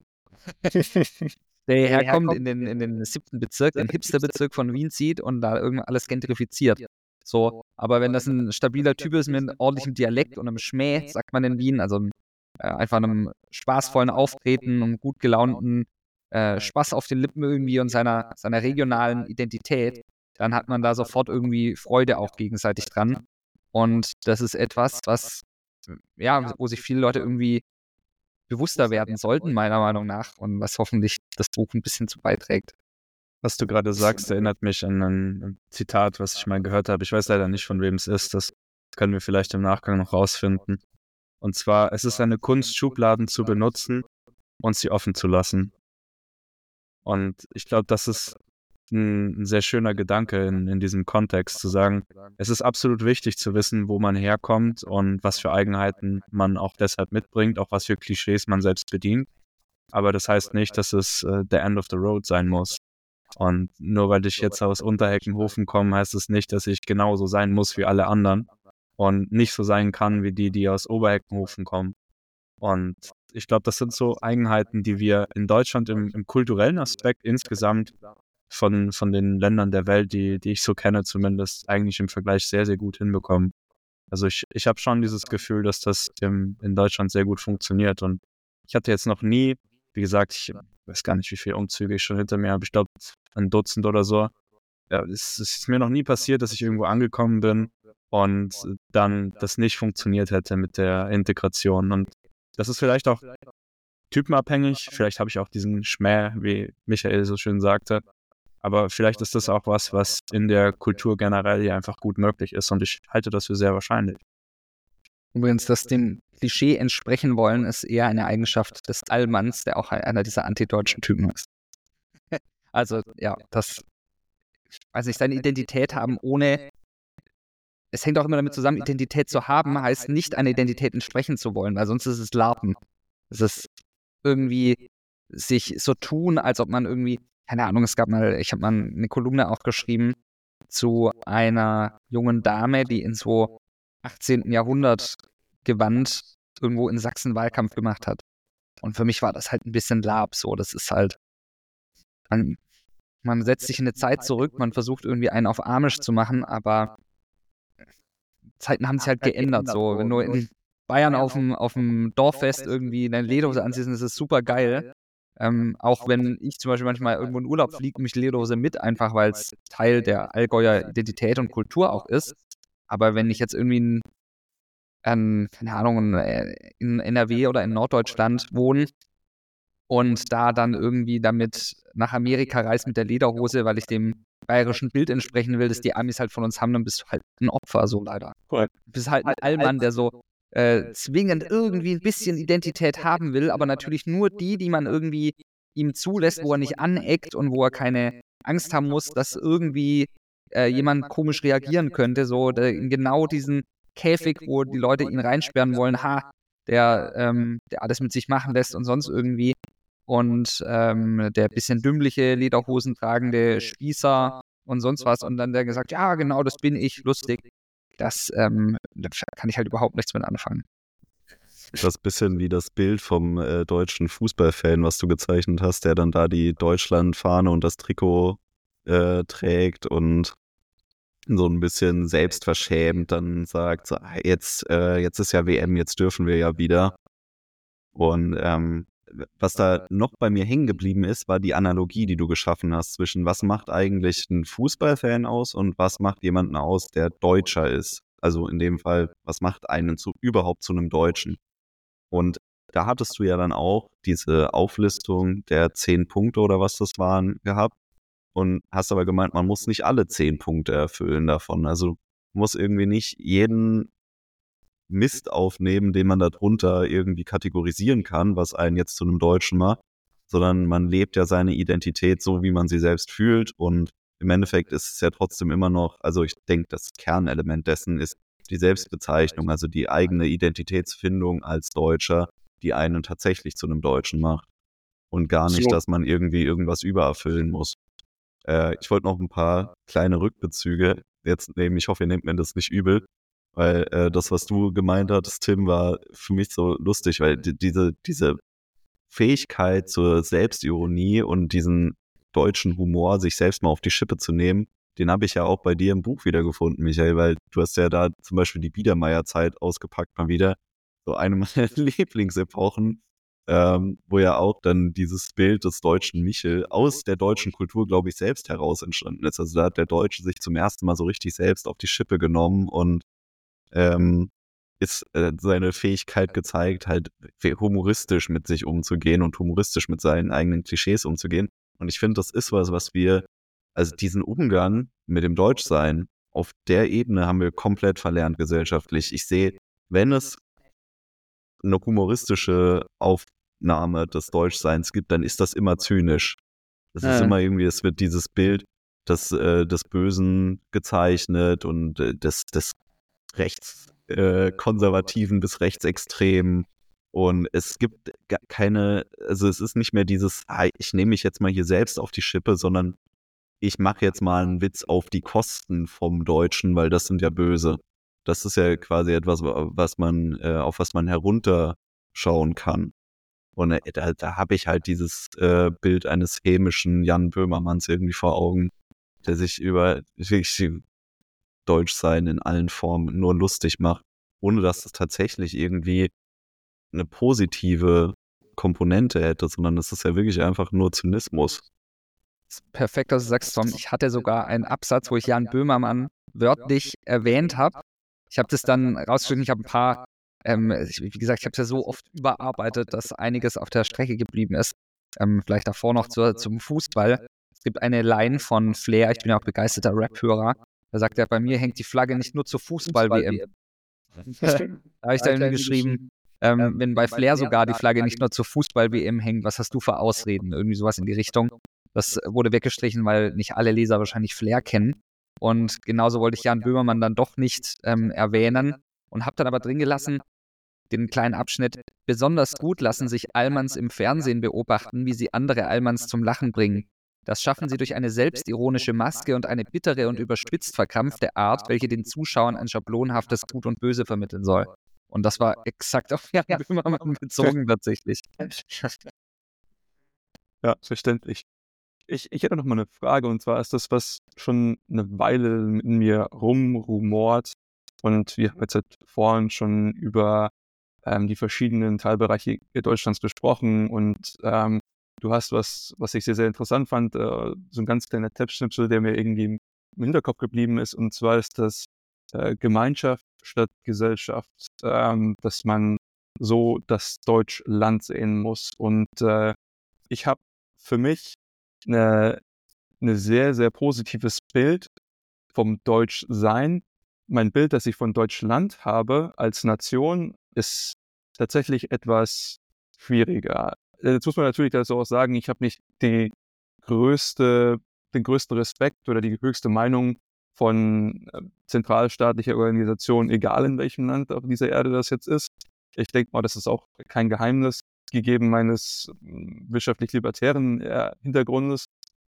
Der herkommt in den 7. Bezirk, den Hipsterbezirk von Wien zieht und da irgendwann alles gentrifiziert. So, aber wenn das ein stabiler Typ ist mit ordentlichem Dialekt und einem Schmäh, sagt man in Wien, also einfach einem spaßvollen Auftreten und gut gelaunten Spaß auf den Lippen irgendwie und seiner regionalen Identität, dann hat man da sofort irgendwie Freude auch gegenseitig dran. Und das ist etwas, was, ja, wo sich viele Leute irgendwie bewusster werden sollten, meiner Meinung nach, und was hoffentlich das Buch ein bisschen zu beiträgt. Was du gerade sagst, erinnert mich an ein Zitat, was ich mal gehört habe. Ich weiß leider nicht, von wem es ist. Das können wir vielleicht im Nachgang noch rausfinden. Und zwar, es ist eine Kunst, Schubladen zu benutzen und sie offen zu lassen. Und ich glaube, das ist ein sehr schöner Gedanke in diesem Kontext, zu sagen, es ist absolut wichtig zu wissen, wo man herkommt und was für Eigenheiten man auch deshalb mitbringt, auch was für Klischees man selbst bedient. Aber das heißt nicht, dass es the end of the road sein muss. Und nur weil ich jetzt aus Unterheckenhofen komme, heißt es nicht, dass ich genauso sein muss wie alle anderen und nicht so sein kann wie die aus Oberheckenhofen kommen. Und ich glaube, das sind so Eigenheiten, die wir in Deutschland im kulturellen Aspekt insgesamt von den Ländern der Welt, die ich so kenne, zumindest eigentlich im Vergleich sehr, sehr gut hinbekommen. Also ich habe schon dieses Gefühl, dass das in Deutschland sehr gut funktioniert. Und ich hatte jetzt noch nie, wie gesagt, ich weiß gar nicht, wie viele Umzüge ich schon hinter mir habe, ich glaube ein Dutzend oder so. Ja, es ist mir noch nie passiert, dass ich irgendwo angekommen bin und dann das nicht funktioniert hätte mit der Integration. Und das ist vielleicht auch typenabhängig. Vielleicht habe ich auch diesen Schmäh, wie Michael so schön sagte. Aber vielleicht ist das auch was in der Kultur generell hier einfach gut möglich ist. Und ich halte das für sehr wahrscheinlich. Übrigens, das dem Klischee entsprechen wollen, ist eher eine Eigenschaft des Allmanns, der auch einer dieser antideutschen Typen ist. Also, ja, das, weiß nicht, seine Identität haben ohne, es hängt auch immer damit zusammen, Identität zu haben, heißt nicht einer Identität entsprechen zu wollen, weil sonst ist es Larpen. Es ist irgendwie sich so tun, als ob man irgendwie, keine Ahnung, ich habe mal eine Kolumne auch geschrieben zu einer jungen Dame, die in so 18. Jahrhundert Gewand irgendwo in Sachsen Wahlkampf gemacht hat. Und für mich war das halt ein bisschen Lab, so. Das ist halt, man setzt sich in eine Zeit zurück, man versucht irgendwie einen auf Amish zu machen, aber Zeiten haben sich halt geändert, so. Wenn du in Bayern auf dem Dorffest irgendwie eine Lederhose anziehst, ist es super geil. Auch wenn ich zum Beispiel manchmal irgendwo in Urlaub fliege, mich Lederhose mit, einfach weil es Teil der Allgäuer Identität und Kultur auch ist. Aber wenn ich jetzt irgendwie keine Ahnung, in NRW oder in Norddeutschland wohne und da dann irgendwie damit nach Amerika reise mit der Lederhose, weil ich dem bayerischen Bild entsprechen will, das die Amis halt von uns haben, dann bist du halt ein Opfer, so leider. Cool. Du bist halt ein Allmann, der so zwingend irgendwie ein bisschen Identität haben will, aber natürlich nur die man irgendwie ihm zulässt, wo er nicht aneckt und wo er keine Angst haben muss, dass irgendwie jemand komisch reagieren könnte, so in genau diesen Käfig, wo die Leute ihn reinsperren wollen, der alles mit sich machen lässt und sonst irgendwie. Und der bisschen dümmliche, Lederhosen tragende Spießer und sonst was. Und dann der gesagt, ja, genau, das bin ich, lustig. Da kann ich halt überhaupt nichts mit anfangen. Das bisschen wie das Bild vom deutschen Fußballfan, was du gezeichnet hast, der dann da die Deutschlandfahne und das Trikot trägt und so ein bisschen selbstverschämt dann sagt, so, jetzt ist ja WM, jetzt dürfen wir ja wieder. Und was da noch bei mir hängen geblieben ist, war die Analogie, die du geschaffen hast zwischen was macht eigentlich ein Fußballfan aus und was macht jemanden aus, der Deutscher ist. Also in dem Fall, was macht einen überhaupt zu einem Deutschen? Und da hattest du ja dann auch diese Auflistung der 10 Punkte oder was das waren gehabt und hast aber gemeint, man muss nicht alle 10 Punkte erfüllen davon. Also muss irgendwie nicht jeden Mist aufnehmen, den man darunter irgendwie kategorisieren kann, was einen jetzt zu einem Deutschen macht, sondern man lebt ja seine Identität so, wie man sie selbst fühlt und im Endeffekt ist es ja trotzdem immer noch, also ich denke, das Kernelement dessen ist die Selbstbezeichnung, also die eigene Identitätsfindung als Deutscher, die einen tatsächlich zu einem Deutschen macht und gar nicht, dass man irgendwie irgendwas übererfüllen muss. Ich wollte noch ein paar kleine Rückbezüge jetzt nehmen, ich hoffe, ihr nehmt mir das nicht übel, weil das, was du gemeint hattest, Tim, war für mich so lustig, weil diese Fähigkeit zur Selbstironie und diesen deutschen Humor, sich selbst mal auf die Schippe zu nehmen, den habe ich ja auch bei dir im Buch wiedergefunden, Michael, weil du hast ja da zum Beispiel die Biedermeier-Zeit ausgepackt mal wieder, so eine meiner Lieblingsepochen, wo ja auch dann dieses Bild des deutschen Michel aus der deutschen Kultur, glaube ich, selbst heraus entstanden ist. Also da hat der Deutsche sich zum ersten Mal so richtig selbst auf die Schippe genommen und ist seine Fähigkeit gezeigt, halt humoristisch mit sich umzugehen und humoristisch mit seinen eigenen Klischees umzugehen. Und ich finde, das ist was wir, also diesen Umgang mit dem Deutschsein, auf der Ebene haben wir komplett verlernt gesellschaftlich. Ich sehe, wenn es eine humoristische Aufnahme des Deutschseins gibt, dann ist das immer zynisch. Das ist immer irgendwie, es wird dieses Bild des Bösen gezeichnet und des Rechtskonservativen bis Rechtsextremen. Und es gibt keine, also es ist nicht mehr dieses, ich nehme mich jetzt mal hier selbst auf die Schippe, sondern ich mache jetzt mal einen Witz auf die Kosten vom Deutschen, weil das sind ja böse. Das ist ja quasi etwas, auf was man herunterschauen kann. Und da habe ich halt dieses Bild eines hämischen Jan Böhmermanns irgendwie vor Augen, der sich über wirklich Deutschsein in allen Formen nur lustig macht, ohne dass es tatsächlich irgendwie eine positive Komponente hätte, sondern es ist ja wirklich einfach nur Zynismus. Perfekt, dass du sagst, Tom. Ich hatte sogar einen Absatz, wo ich Jan Böhmermann wörtlich erwähnt habe. Ich habe das dann rausgeschrieben, ich habe ein paar, wie gesagt, ich habe es ja so oft überarbeitet, dass einiges auf der Strecke geblieben ist. Vielleicht davor noch zum Fußball. Es gibt eine Line von Flair, ich bin ja auch begeisterter Rap-Hörer. Da sagt er, bei mir hängt die Flagge nicht nur zur Fußball-WM. Da habe ich dann irgendwie geschrieben, wenn bei Flair sogar die Flagge nicht nur zur Fußball-WM hängt, was hast du für Ausreden? Irgendwie sowas in die Richtung. Das wurde weggestrichen, weil nicht alle Leser wahrscheinlich Flair kennen. Und genauso wollte ich Jan Böhmermann dann doch nicht erwähnen und habe dann aber drin gelassen, den kleinen Abschnitt, besonders gut lassen sich Allmanns im Fernsehen beobachten, wie sie andere Allmanns zum Lachen bringen. Das schaffen sie durch eine selbstironische Maske und eine bittere und überspitzt verkrampfte Art, welche den Zuschauern ein schablonhaftes Gut und Böse vermitteln soll. Und das war exakt auf Jan Böhmermann bezogen tatsächlich. Ja, verständlich. Ich hätte noch mal eine Frage, und zwar ist das, was schon eine Weile in mir rumrumort, und wir haben jetzt vorhin schon über die verschiedenen Teilbereiche Deutschlands gesprochen, und du hast was ich sehr, sehr interessant fand, so ein ganz kleiner Tippschnipsel, der mir irgendwie im Hinterkopf geblieben ist, und zwar ist das Gemeinschaft statt Gesellschaft, dass man so das Deutschland sehen muss. Und ich habe für mich eine sehr, sehr positives Bild vom Deutschsein. Mein Bild, das ich von Deutschland habe als Nation, ist tatsächlich etwas schwieriger. Jetzt muss man natürlich dazu auch sagen, ich habe nicht den größten Respekt oder die höchste Meinung von zentralstaatlicher Organisationen, egal in welchem Land auf dieser Erde das jetzt ist. Ich denke mal, das ist auch kein Geheimnis, gegeben meines wirtschaftlich-libertären Hintergrundes.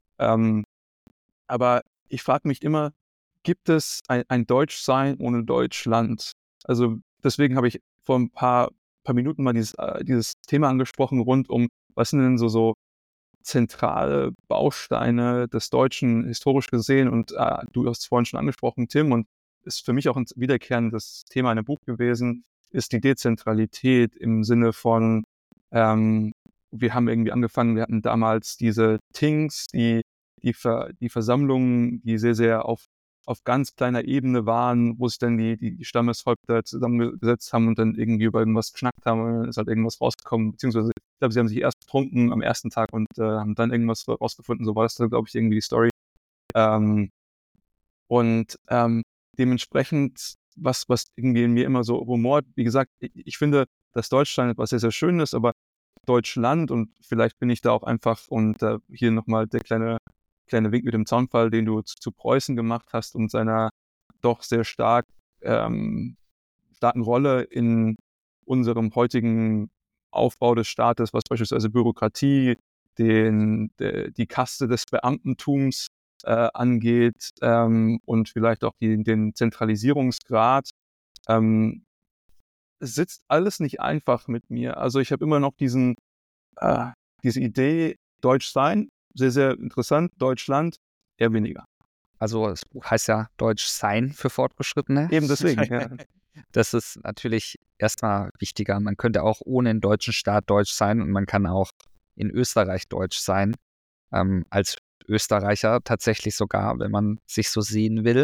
Aber ich frage mich immer, gibt es ein Deutschsein ohne Deutschland? Also deswegen habe ich vor ein paar Minuten mal dieses Thema angesprochen rund um, was sind denn so zentrale Bausteine des Deutschen historisch gesehen, und du hast es vorhin schon angesprochen, Tim, und ist für mich auch ein wiederkehrendes Thema in dem Buch gewesen, ist die Dezentralität im Sinne von, wir haben irgendwie angefangen, wir hatten damals diese Tings, die Versammlungen, die sehr, sehr auf ganz kleiner Ebene waren, wo sich dann die Stammeshäupter zusammengesetzt haben und dann irgendwie über irgendwas geschnackt haben, und dann ist halt irgendwas rausgekommen, beziehungsweise ich glaube, sie haben sich erst betrunken am ersten Tag und haben dann irgendwas rausgefunden, so war das dann, glaube ich, irgendwie die Story. Dementsprechend, was irgendwie in mir immer so rumort, wie gesagt, ich finde, dass Deutschland etwas sehr, sehr Schönes, aber Deutschland, und vielleicht bin ich da auch einfach, und hier nochmal der kleine Wink mit dem Zaunfall, den du zu Preußen gemacht hast und seiner doch sehr starken Rolle in unserem heutigen Aufbau des Staates, was beispielsweise Bürokratie, die Kaste des Beamtentums angeht, und vielleicht auch den Zentralisierungsgrad. Es sitzt alles nicht einfach mit mir. Also ich habe immer noch diese Idee, Deutsch sein, sehr, sehr interessant, Deutschland, eher weniger. Also das Buch heißt ja Deutsch sein für Fortgeschrittene. Eben deswegen, ja. Das ist natürlich erstmal wichtiger. Man könnte auch ohne einen deutschen Staat deutsch sein, und man kann auch in Österreich deutsch sein, als Österreicher tatsächlich sogar, wenn man sich so sehen will.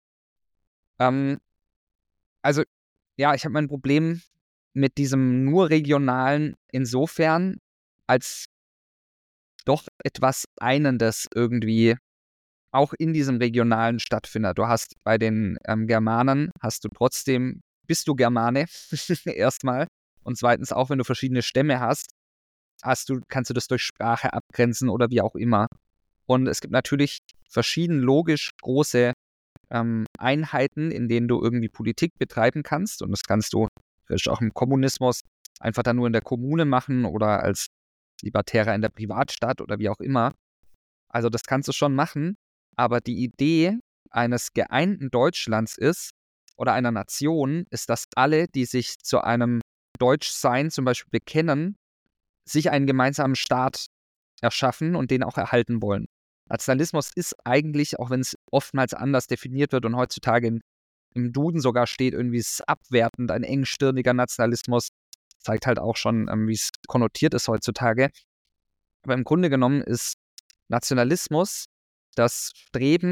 Also ja, ich habe mein Problem mit diesem nur regionalen insofern, als doch etwas Einendes irgendwie auch in diesem Regionalen stattfindet. Du hast bei den Germanen, bist du Germane erstmal, und zweitens auch, wenn du verschiedene Stämme hast, kannst du das durch Sprache abgrenzen oder wie auch immer. Und es gibt natürlich verschieden logisch große Einheiten, in denen du irgendwie Politik betreiben kannst, und das kannst du auch im Kommunismus einfach dann nur in der Kommune machen oder als Libertärer in der Privatstadt oder wie auch immer. Also das kannst du schon machen, aber die Idee eines geeinten Deutschlands oder einer Nation ist, dass alle, die sich zu einem Deutschsein zum Beispiel bekennen, sich einen gemeinsamen Staat erschaffen und den auch erhalten wollen. Nationalismus ist eigentlich, auch wenn es oftmals anders definiert wird und heutzutage im Duden sogar steht, irgendwie ist es abwertend, ein engstirniger Nationalismus, zeigt halt auch schon, wie es konnotiert ist heutzutage. Aber im Grunde genommen ist Nationalismus das Streben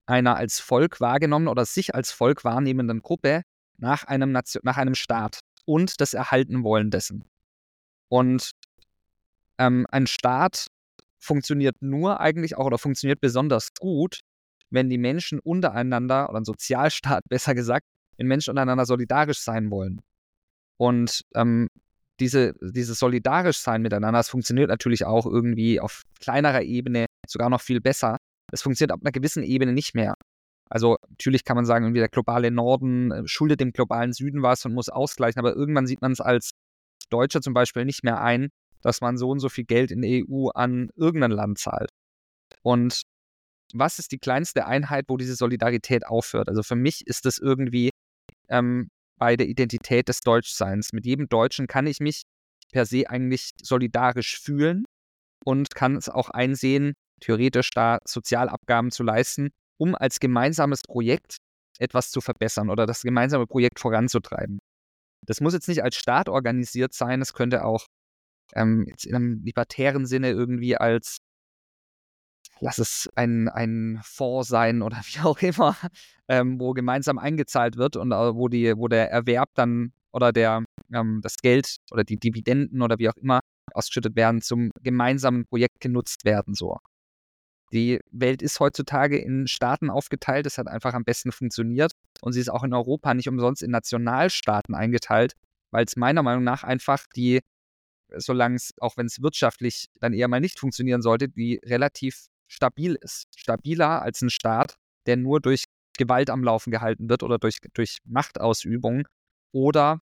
einer als Volk wahrgenommenen oder sich als Volk wahrnehmenden Gruppe nach einem Staat und das Erhaltenwollen dessen. Und ein Staat funktioniert nur eigentlich auch oder funktioniert besonders gut, wenn die Menschen untereinander, oder ein Sozialstaat besser gesagt, wenn Menschen untereinander solidarisch sein wollen. Und dieses solidarisch sein miteinander, das funktioniert natürlich auch irgendwie auf kleinerer Ebene sogar noch viel besser. Es funktioniert ab einer gewissen Ebene nicht mehr. Also natürlich kann man sagen, irgendwie der globale Norden schuldet dem globalen Süden was und muss ausgleichen, aber irgendwann sieht man es als Deutscher zum Beispiel nicht mehr ein, dass man so und so viel Geld in der EU an irgendein Land zahlt. Und was ist die kleinste Einheit, wo diese Solidarität aufhört? Also für mich ist das irgendwie bei der Identität des Deutschseins. Mit jedem Deutschen kann ich mich per se eigentlich solidarisch fühlen und kann es auch einsehen, theoretisch da Sozialabgaben zu leisten, um als gemeinsames Projekt etwas zu verbessern oder das gemeinsame Projekt voranzutreiben. Das muss jetzt nicht als Staat organisiert sein, es könnte auch jetzt in einem libertären Sinne irgendwie als, lass es ein Fonds sein oder wie auch immer, wo gemeinsam eingezahlt wird und wo der Erwerb dann oder das Geld oder die Dividenden oder wie auch immer ausgeschüttet werden, zum gemeinsamen Projekt genutzt werden. So. Die Welt ist heutzutage in Staaten aufgeteilt, das hat einfach am besten funktioniert und sie ist auch in Europa nicht umsonst in Nationalstaaten eingeteilt, weil es meiner Meinung nach einfach solange es, auch wenn es wirtschaftlich dann eher mal nicht funktionieren sollte, die relativ stabil ist. Stabiler als ein Staat, der nur durch Gewalt am Laufen gehalten wird oder durch Machtausübung oder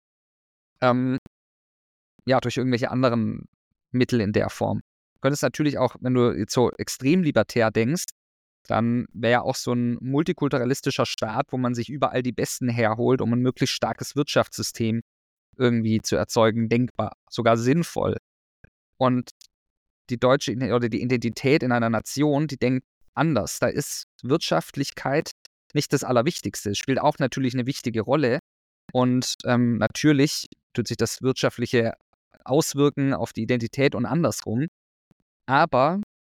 durch irgendwelche anderen Mittel in der Form. Du könntest natürlich auch, wenn du jetzt so extrem libertär denkst, dann wäre ja auch so ein multikulturalistischer Staat, wo man sich überall die Besten herholt, um ein möglichst starkes Wirtschaftssystem irgendwie zu erzeugen, denkbar, sogar sinnvoll. Und die deutsche oder die Identität in einer Nation, die denkt anders. Da ist Wirtschaftlichkeit nicht das Allerwichtigste. Es spielt auch natürlich eine wichtige Rolle. Und natürlich tut sich das Wirtschaftliche auswirken auf die Identität und andersrum. Aber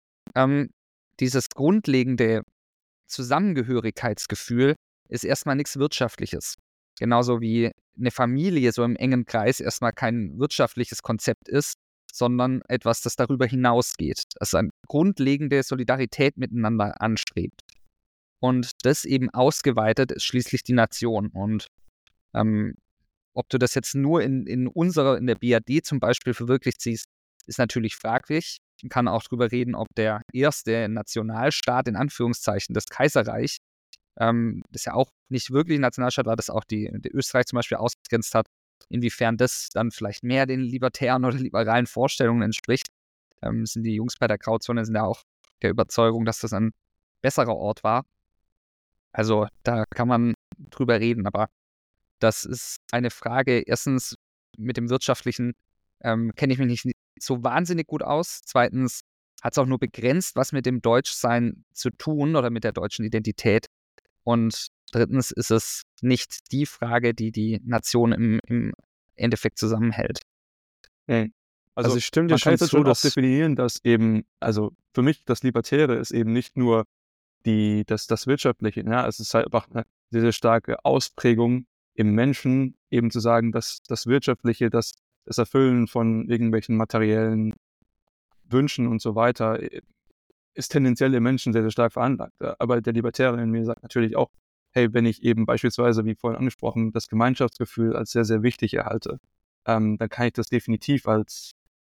dieses grundlegende Zusammengehörigkeitsgefühl ist erstmal nichts Wirtschaftliches. Genauso wie eine Familie so im engen Kreis erstmal kein wirtschaftliches Konzept ist, sondern etwas, das darüber hinausgeht, das eine grundlegende Solidarität miteinander anstrebt. Und das eben ausgeweitet ist schließlich die Nation. Und ob du das jetzt nur in der BRD zum Beispiel verwirklicht siehst, ist natürlich fraglich. Man kann auch drüber reden, ob der erste Nationalstaat, in Anführungszeichen, das Kaiserreich, das ja auch nicht wirklich ein Nationalstaat war, das auch die Österreich zum Beispiel ausgegrenzt hat, inwiefern das dann vielleicht mehr den libertären oder liberalen Vorstellungen entspricht. Sind die Jungs bei der Grauzone sind ja auch der Überzeugung, dass das ein besserer Ort war. Also da kann man drüber reden, aber das ist eine Frage. Erstens, mit dem Wirtschaftlichen kenne ich mich nicht so wahnsinnig gut aus. Zweitens hat es auch nur begrenzt was mit dem Deutschsein zu tun oder mit der deutschen Identität. Und drittens ist es nicht die Frage, die die Nation im Endeffekt zusammenhält. Also ich stimme dir man kann schon jetzt zu, schon auch dass definieren, dass eben, also für mich das Libertäre ist eben nicht nur das Wirtschaftliche, ja, es ist halt einfach eine sehr, sehr starke Ausprägung im Menschen, eben zu sagen, dass das Wirtschaftliche, das Erfüllen von irgendwelchen materiellen Wünschen und so weiter, ist tendenziell im Menschen sehr, sehr stark veranlagt. Aber der Libertäre in mir sagt natürlich auch, hey, wenn ich eben beispielsweise, wie vorhin angesprochen, das Gemeinschaftsgefühl als sehr, sehr wichtig erhalte, dann kann ich das definitiv als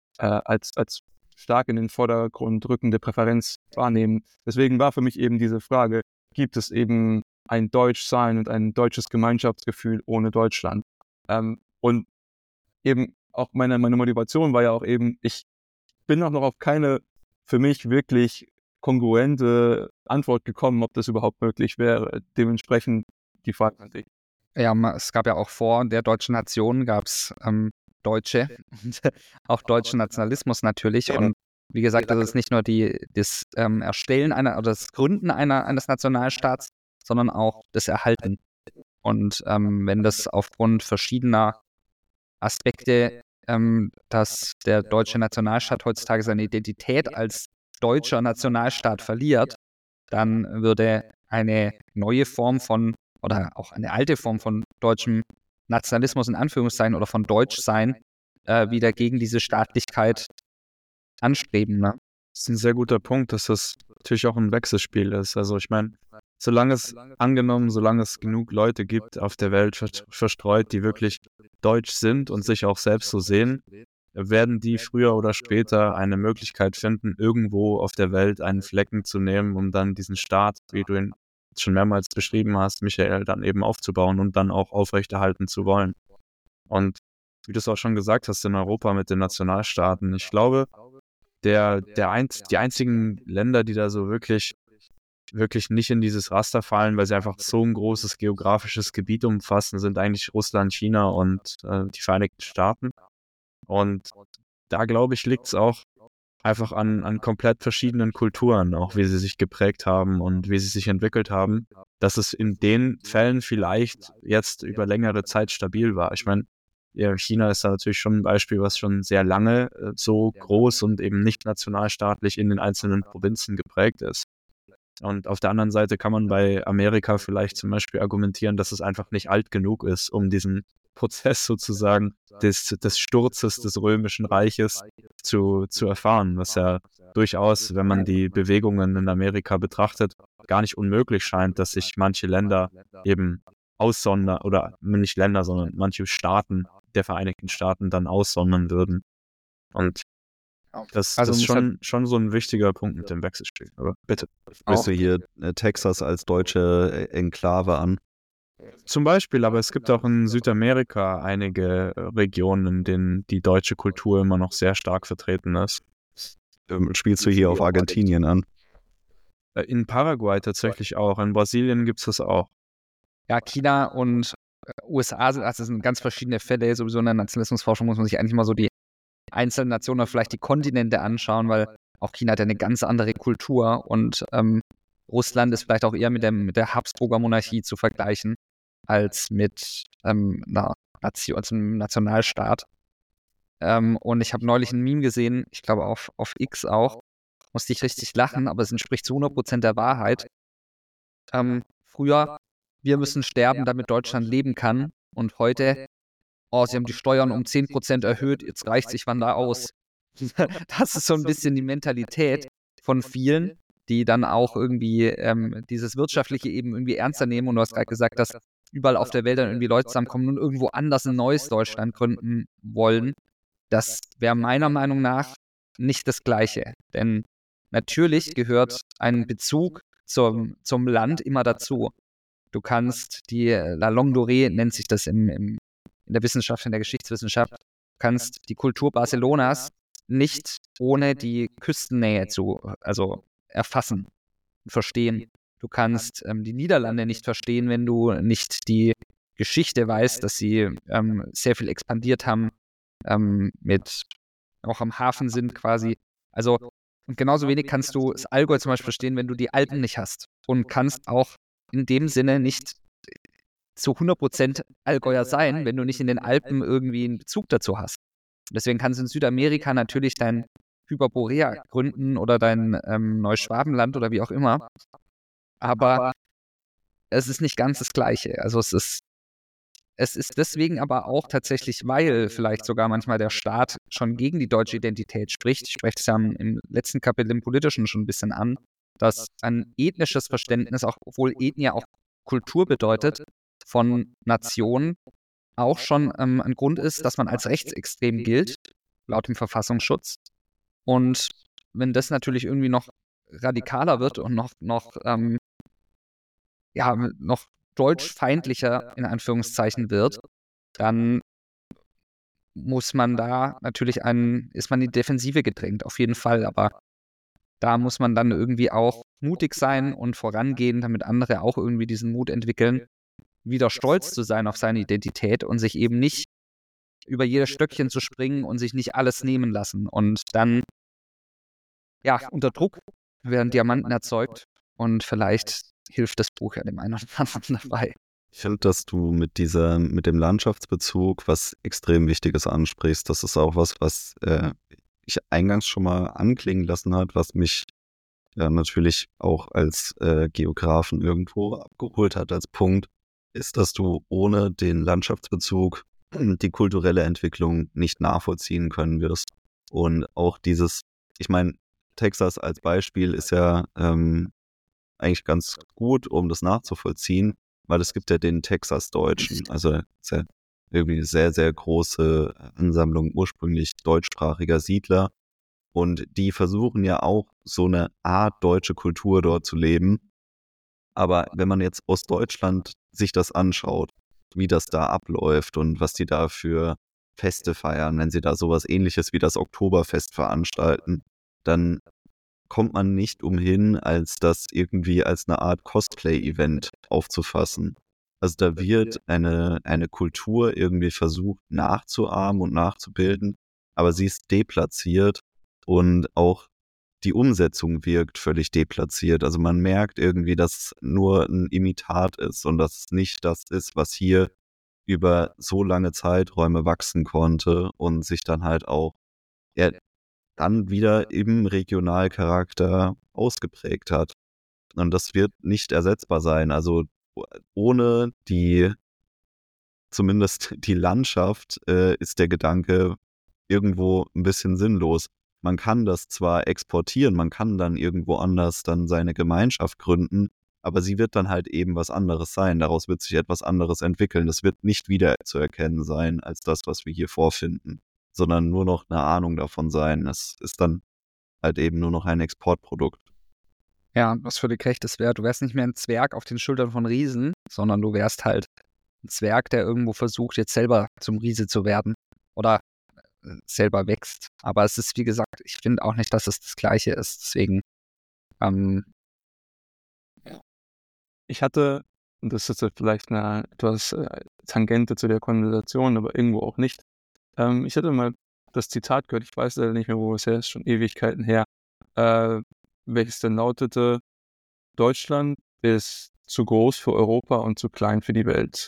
stark in den Vordergrund rückende Präferenz wahrnehmen. Deswegen war für mich eben diese Frage, gibt es eben ein Deutschsein und ein deutsches Gemeinschaftsgefühl ohne Deutschland? Und eben auch meine Motivation war ja auch eben, ich bin auch noch auf keine für mich wirklich kongruente Antwort gekommen, ob das überhaupt möglich wäre. Dementsprechend die Frage an dich. Ja, es gab ja auch vor der deutschen Nation gab es Deutsche und auch deutschen Nationalismus natürlich. Und wie gesagt, das ist nicht nur das Erstellen oder das Gründen eines Nationalstaats, sondern auch das Erhalten. Und wenn das aufgrund verschiedener Aspekte, dass der deutsche Nationalstaat heutzutage seine Identität als deutscher Nationalstaat verliert, dann würde eine neue Form von oder auch eine alte Form von deutschem Nationalismus in Anführungszeichen oder von Deutschsein wieder gegen diese Staatlichkeit anstreben. Ne? Das ist ein sehr guter Punkt, dass das natürlich auch ein Wechselspiel ist. Also ich meine, solange es genug Leute gibt auf der Welt verstreut, die wirklich deutsch sind und sich auch selbst so sehen, werden die früher oder später eine Möglichkeit finden, irgendwo auf der Welt einen Flecken zu nehmen, um dann diesen Staat, wie du ihn schon mehrmals beschrieben hast, Michael, dann eben aufzubauen und dann auch aufrechterhalten zu wollen. Und wie du es auch schon gesagt hast, in Europa mit den Nationalstaaten, ich glaube, die einzigen Länder, die da so wirklich nicht in dieses Raster fallen, weil sie einfach so ein großes geografisches Gebiet umfassen, sind eigentlich Russland, China und die Vereinigten Staaten. Und da, glaube ich, liegt es auch einfach an komplett verschiedenen Kulturen, auch wie sie sich geprägt haben und wie sie sich entwickelt haben, dass es in den Fällen vielleicht jetzt über längere Zeit stabil war. Ich meine, ja, China ist da natürlich schon ein Beispiel, was schon sehr lange so groß und eben nicht nationalstaatlich in den einzelnen Provinzen geprägt ist. Und auf der anderen Seite kann man bei Amerika vielleicht zum Beispiel argumentieren, dass es einfach nicht alt genug ist, um diesen Prozess sozusagen des Sturzes des Römischen Reiches zu erfahren, was ja durchaus, wenn man die Bewegungen in Amerika betrachtet, gar nicht unmöglich scheint, dass sich manche Länder eben aussondern, oder nicht Länder, sondern manche Staaten der Vereinigten Staaten dann aussondern würden. Und das ist schon so ein wichtiger Punkt mit dem Wechselspiel. Aber bitte. Sprichst du hier Texas als deutsche Enklave an? Zum Beispiel, aber es gibt auch in Südamerika einige Regionen, in denen die deutsche Kultur immer noch sehr stark vertreten ist. Spielst du hier auf Argentinien an? In Paraguay tatsächlich auch. In Brasilien gibt es das auch. Ja, China und USA sind, also das sind ganz verschiedene Fälle. Sowieso in der Nationalismusforschung muss man sich eigentlich mal so die einzelnen Nationen oder vielleicht die Kontinente anschauen, weil auch China hat ja eine ganz andere Kultur und Russland ist vielleicht auch eher mit der Habsburger Monarchie zu vergleichen als mit einem Nationalstaat. Und ich habe neulich ein Meme gesehen, ich glaube auf X auch, musste ich richtig lachen, aber es entspricht zu 100% der Wahrheit. Früher, wir müssen sterben, damit Deutschland leben kann. Und heute, sie haben die Steuern um 10% erhöht, jetzt reicht sich Wanda aus. Das ist so ein bisschen die Mentalität von vielen, die dann auch irgendwie dieses Wirtschaftliche eben irgendwie ernster nehmen. Und du hast gerade gesagt, dass überall auf der Welt dann irgendwie Leute zusammenkommen und irgendwo anders ein neues Deutschland gründen wollen. Das wäre meiner Meinung nach nicht das Gleiche. Denn natürlich gehört ein Bezug zum Land immer dazu. Du kannst die La Longue Durée, nennt sich das in der Wissenschaft, in der Geschichtswissenschaft, du kannst die Kultur Barcelonas nicht ohne die Küstennähe erfassen und verstehen. Du kannst die Niederlande nicht verstehen, wenn du nicht die Geschichte weißt, dass sie sehr viel expandiert haben, auch am Hafen sind quasi. Also, und genauso wenig kannst du das Allgäu zum Beispiel verstehen, wenn du die Alpen nicht hast. Und kannst auch in dem Sinne nicht zu 100% Allgäuer sein, wenn du nicht in den Alpen irgendwie einen Bezug dazu hast. Deswegen kannst du in Südamerika natürlich dein Hyperborea gründen oder dein Neuschwabenland oder wie auch immer. Aber es ist nicht ganz das Gleiche. Also es ist deswegen aber auch tatsächlich, weil vielleicht sogar manchmal der Staat schon gegen die deutsche Identität spricht. Ich spreche das ja im letzten Kapitel im Politischen schon ein bisschen an, dass ein ethnisches Verständnis, auch obwohl Ethnie auch Kultur bedeutet, von Nationen auch schon ein Grund ist, dass man als rechtsextrem gilt, laut dem Verfassungsschutz. Und wenn das natürlich irgendwie noch radikaler wird und noch deutschfeindlicher in Anführungszeichen wird, dann muss man da natürlich ist man in die Defensive gedrängt, auf jeden Fall. Aber da muss man dann irgendwie auch mutig sein und vorangehen, damit andere auch irgendwie diesen Mut entwickeln, wieder stolz zu sein auf seine Identität und sich eben nicht über jedes Stöckchen zu springen und sich nicht alles nehmen lassen. Und dann, unter Druck werden Diamanten erzeugt und vielleicht hilft das Buch ja dem einen oder anderen dabei. Ich finde, dass du mit dem Landschaftsbezug was extrem Wichtiges ansprichst. Das ist auch was ich eingangs schon mal anklingen lassen hat, was mich natürlich auch als Geografen irgendwo abgeholt hat als Punkt, ist, dass du ohne den Landschaftsbezug die kulturelle Entwicklung nicht nachvollziehen können wirst. Und auch ich meine, Texas als Beispiel ist ja eigentlich ganz gut, um das nachzuvollziehen, weil es gibt ja den Texas-Deutschen, also ist ja irgendwie eine sehr, sehr große Ansammlung ursprünglich deutschsprachiger Siedler und die versuchen ja auch so eine Art deutsche Kultur dort zu leben. Aber wenn man jetzt aus Deutschland sich das anschaut, wie das da abläuft und was die da für Feste feiern, wenn sie da sowas Ähnliches wie das Oktoberfest veranstalten, dann kommt man nicht umhin, als das irgendwie als eine Art Cosplay-Event aufzufassen. Also da wird eine Kultur irgendwie versucht nachzuahmen und nachzubilden, aber sie ist deplatziert und auch die Umsetzung wirkt völlig deplatziert. Also man merkt irgendwie, dass es nur ein Imitat ist und dass es nicht das ist, was hier über so lange Zeiträume wachsen konnte und sich dann halt auch ja, dann wieder im Regionalcharakter ausgeprägt hat. Und das wird nicht ersetzbar sein. Also ohne zumindest die Landschaft, ist der Gedanke irgendwo ein bisschen sinnlos. Man kann das zwar exportieren, man kann dann irgendwo anders dann seine Gemeinschaft gründen, aber sie wird dann halt eben was anderes sein. Daraus wird sich etwas anderes entwickeln. Das wird nicht wieder zu erkennen sein als das, was wir hier vorfinden, sondern nur noch eine Ahnung davon sein. Es ist dann halt eben nur noch ein Exportprodukt. Ja, was völlig recht ist, du wärst nicht mehr ein Zwerg auf den Schultern von Riesen, sondern du wärst halt ein Zwerg, der irgendwo versucht, jetzt selber zum Riese zu werden oder selber wächst. Aber es ist, wie gesagt, ich finde auch nicht, dass es das Gleiche ist. Deswegen, Ich hatte, und das ist jetzt vielleicht eine etwas Tangente zu der Konversation, aber irgendwo auch nicht. Ich hatte mal das Zitat gehört, ich weiß leider nicht mehr, wo es her ist, schon Ewigkeiten her, welches dann lautete: Deutschland ist zu groß für Europa und zu klein für die Welt.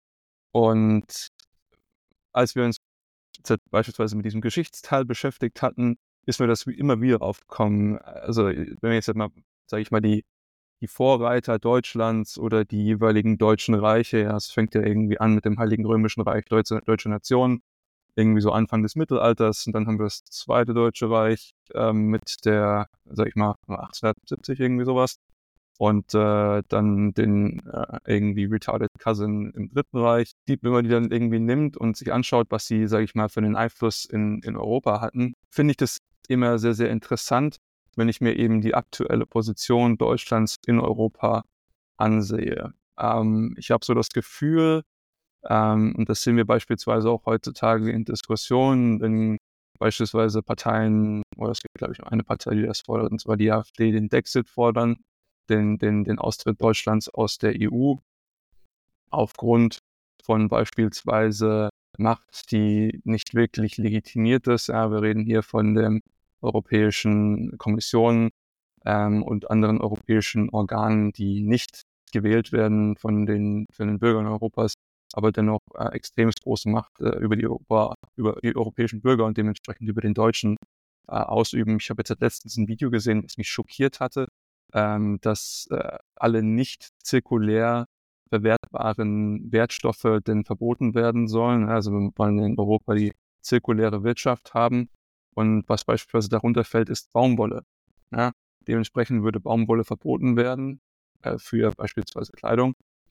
Und als wir uns beispielsweise mit diesem Geschichtsteil beschäftigt hatten, ist mir das immer wieder aufgekommen. Also wenn wir jetzt mal, sage ich mal, die Vorreiter Deutschlands oder die jeweiligen deutschen Reiche, ja, es fängt ja irgendwie an mit dem Heiligen Römischen Reich, deutsche Nation, irgendwie so Anfang des Mittelalters, und dann haben wir das Zweite Deutsche Reich mit der, sag ich mal, 1870 irgendwie sowas. Und dann den irgendwie Retarded Cousin im Dritten Reich. Wenn man die dann irgendwie nimmt und sich anschaut, was sie, sage ich mal, für einen Einfluss in Europa hatten, finde ich das immer sehr, sehr interessant, wenn ich mir eben die aktuelle Position Deutschlands in Europa ansehe. Ich habe so das Gefühl, und das sehen wir beispielsweise auch heutzutage in Diskussionen, wenn beispielsweise Parteien, oder es gibt, glaube ich, noch eine Partei, die das fordert, und zwar die AfD, den Dexit fordern, den Austritt Deutschlands aus der EU, aufgrund von beispielsweise Macht, die nicht wirklich legitimiert ist. Ja, wir reden hier von der Europäischen Kommission und anderen europäischen Organen, die nicht gewählt werden von den Bürgern Europas, aber dennoch extrem große Macht über die europäischen Bürger und dementsprechend über den Deutschen ausüben. Ich habe jetzt letztens ein Video gesehen, was mich schockiert hatte, dass alle nicht zirkulär verwertbaren Wertstoffe denn verboten werden sollen. Also wir wollen in Europa die zirkuläre Wirtschaft haben, und was beispielsweise darunter fällt, ist Baumwolle. Ja? Dementsprechend würde Baumwolle verboten werden für beispielsweise Kleidung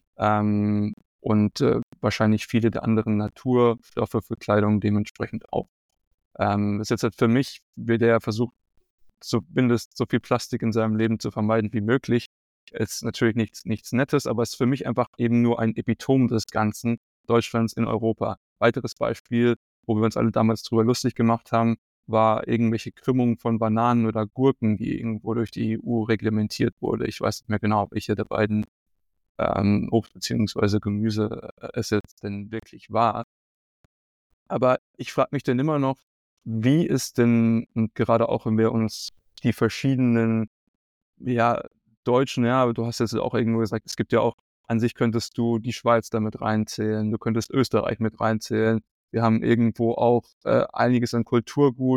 und wahrscheinlich viele der anderen Naturstoffe für Kleidung dementsprechend auch. Das ist jetzt halt für mich, wie der versucht, zumindest so viel Plastik in seinem Leben zu vermeiden wie möglich. Ist natürlich nichts Nettes, aber es ist für mich einfach eben nur ein Epitom des Ganzen Deutschlands in Europa. Weiteres Beispiel, wo wir uns alle damals drüber lustig gemacht haben, war irgendwelche Krümmungen von Bananen oder Gurken, die irgendwo durch die EU reglementiert wurde. Ich weiß nicht mehr genau, welche der beiden Obst- bzw. Gemüse es jetzt denn wirklich war. Aber ich frage mich dann immer noch, wie ist denn, und gerade auch, wenn wir uns die verschiedenen, ja, Deutschen, ja, aber du hast jetzt auch irgendwo gesagt, es gibt ja auch, an sich könntest du die Schweiz damit reinzählen, du könntest Österreich mit reinzählen. Wir haben irgendwo auch einiges an Kulturgut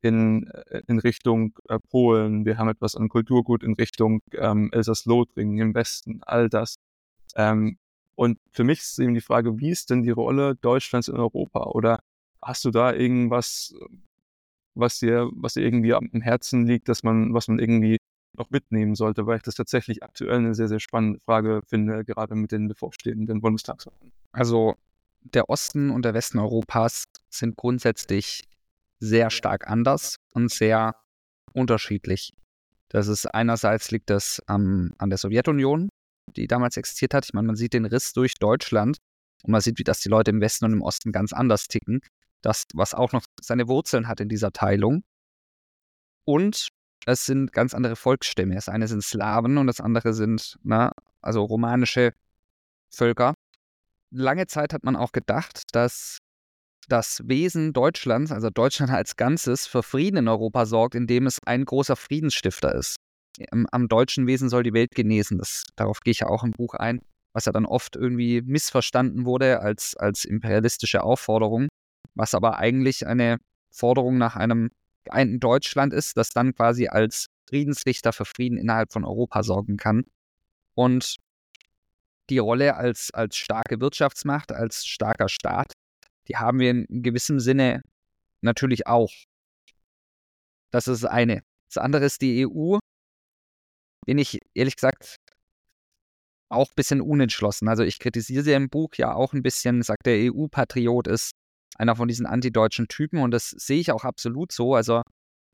in Richtung Polen, wir haben etwas an Kulturgut in Richtung Elsass-Lothringen im Westen, all das. Und für mich ist eben die Frage, wie ist denn die Rolle Deutschlands in Europa? Oder hast du da irgendwas, was dir irgendwie am Herzen liegt, was man irgendwie noch mitnehmen sollte? Weil ich das tatsächlich aktuell eine sehr, sehr spannende Frage finde, gerade mit den bevorstehenden Bundestagswahlen. Also der Osten und der Westen Europas sind grundsätzlich sehr stark anders und sehr unterschiedlich. Das ist einerseits liegt das an der Sowjetunion, die damals existiert hat. Ich meine, man sieht den Riss durch Deutschland und man sieht, dass die Leute im Westen und im Osten ganz anders ticken. Das, was auch noch seine Wurzeln hat in dieser Teilung. Und es sind ganz andere Volksstämme. Das eine sind Slawen und das andere sind also romanische Völker. Lange Zeit hat man auch gedacht, dass das Wesen Deutschlands, also Deutschland als Ganzes, für Frieden in Europa sorgt, indem es ein großer Friedensstifter ist. Am deutschen Wesen soll die Welt genesen. Darauf gehe ich ja auch im Buch ein, was ja dann oft irgendwie missverstanden wurde als imperialistische Aufforderung, was aber eigentlich eine Forderung nach einem geeinten Deutschland ist, das dann quasi als Friedensrichter für Frieden innerhalb von Europa sorgen kann. Und die Rolle als starke Wirtschaftsmacht, als starker Staat, die haben wir in gewissem Sinne natürlich auch. Das ist das eine. Das andere ist die EU, bin ich ehrlich gesagt auch ein bisschen unentschlossen. Also ich kritisiere sie im Buch ja auch ein bisschen, sagt der EU-Patriot ist einer von diesen antideutschen Typen und das sehe ich auch absolut so. Also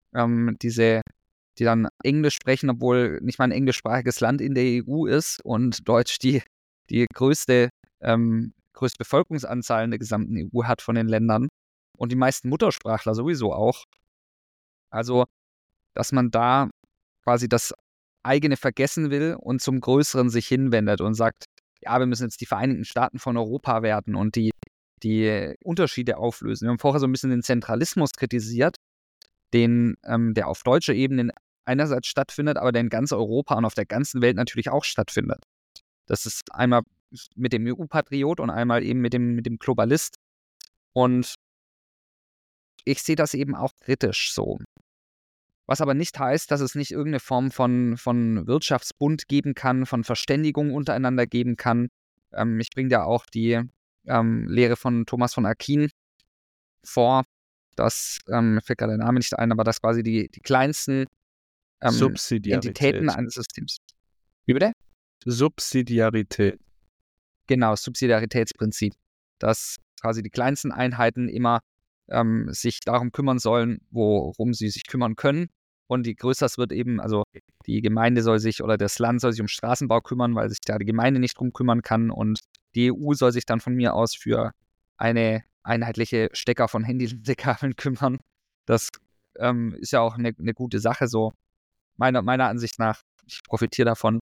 die dann Englisch sprechen, obwohl nicht mal ein englischsprachiges Land in der EU ist und Deutsch die größte Bevölkerungsanzahl in der gesamten EU hat von den Ländern und die meisten Muttersprachler sowieso auch. Also, dass man da quasi das eigene vergessen will und zum Größeren sich hinwendet und sagt, ja, wir müssen jetzt die Vereinigten Staaten von Europa werden und die Unterschiede auflösen. Wir haben vorher so ein bisschen den Zentralismus kritisiert, der auf deutscher Ebene einerseits stattfindet, aber der in ganz Europa und auf der ganzen Welt natürlich auch stattfindet. Das ist einmal mit dem EU-Patriot und einmal eben mit dem Globalist. Und ich sehe das eben auch kritisch so. Was aber nicht heißt, dass es nicht irgendeine Form von Wirtschaftsbund geben kann, von Verständigung untereinander geben kann. Ich bringe da auch die Lehre von Thomas von Aquin vor. Das mir fällt gerade der Name nicht ein, aber das quasi die kleinsten Entitäten eines Systems. Wie bitte? Subsidiarität. Genau, Subsidiaritätsprinzip. Dass quasi die kleinsten Einheiten immer sich darum kümmern sollen, worum sie sich kümmern können. Und je größer es wird eben, also die Gemeinde soll sich oder das Land soll sich um Straßenbau kümmern, weil sich da die Gemeinde nicht drum kümmern kann. Und die EU soll sich dann von mir aus für eine einheitliche Stecker von Handykabeln kümmern. Das ist ja auch eine gute Sache so. Meiner Ansicht nach, ich profitiere davon.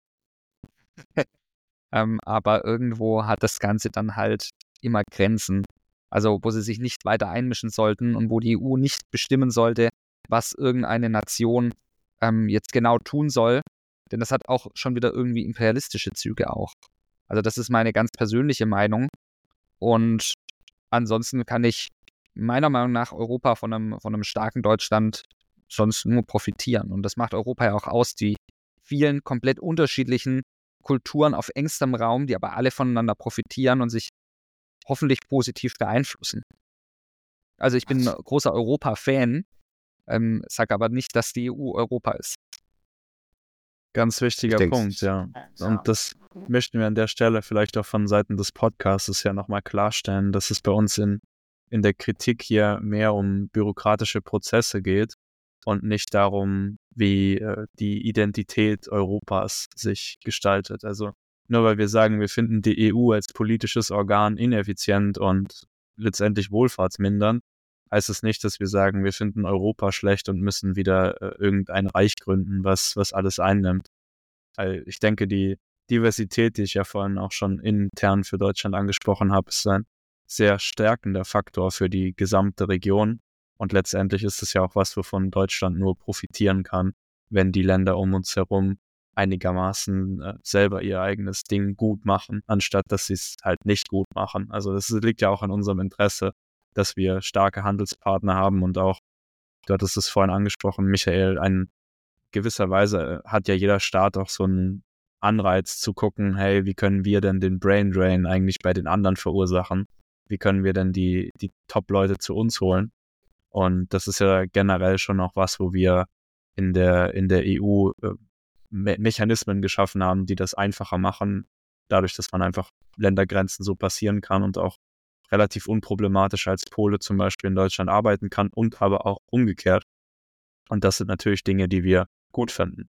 Aber irgendwo hat das Ganze dann halt immer Grenzen. Also wo sie sich nicht weiter einmischen sollten und wo die EU nicht bestimmen sollte, was irgendeine Nation jetzt genau tun soll. Denn das hat auch schon wieder irgendwie imperialistische Züge auch. Also das ist meine ganz persönliche Meinung. Und ansonsten kann ich meiner Meinung nach Europa von einem starken Deutschland sonst nur profitieren. Und das macht Europa ja auch aus, die vielen komplett unterschiedlichen Kulturen auf engstem Raum, die aber alle voneinander profitieren und sich hoffentlich positiv beeinflussen. Also ich bin ein großer Europa-Fan, sage aber nicht, dass die EU Europa ist. Ganz wichtiger Punkt, ja. Und das möchten wir an der Stelle vielleicht auch von Seiten des Podcasts ja nochmal klarstellen, dass es bei uns in der Kritik hier mehr um bürokratische Prozesse geht und nicht darum, wie die Identität Europas sich gestaltet. Also nur weil wir sagen, wir finden die EU als politisches Organ ineffizient und letztendlich wohlfahrtsmindernd, heißt es nicht, dass wir sagen, wir finden Europa schlecht und müssen wieder irgendein Reich gründen, was alles einnimmt. Weil ich denke, die Diversität, die ich ja vorhin auch schon intern für Deutschland angesprochen habe, ist ein sehr stärkender Faktor für die gesamte Region. Und letztendlich ist es ja auch was, wovon Deutschland nur profitieren kann, wenn die Länder um uns herum einigermaßen selber ihr eigenes Ding gut machen, anstatt dass sie es halt nicht gut machen. Also das liegt ja auch an unserem Interesse, dass wir starke Handelspartner haben und auch Du hattest es vorhin angesprochen, Michael, in gewisser Weise hat ja jeder Staat auch so einen Anreiz zu gucken, hey, wie können wir denn den Brain Drain eigentlich bei den anderen verursachen? Wie können wir denn die Top-Leute zu uns holen? Und das ist ja generell schon auch was, wo wir in der EU Mechanismen geschaffen haben, die das einfacher machen, dadurch, dass man einfach Ländergrenzen so passieren kann und auch relativ unproblematisch als Pole zum Beispiel in Deutschland arbeiten kann und aber auch umgekehrt. Und das sind natürlich Dinge, die wir gut finden.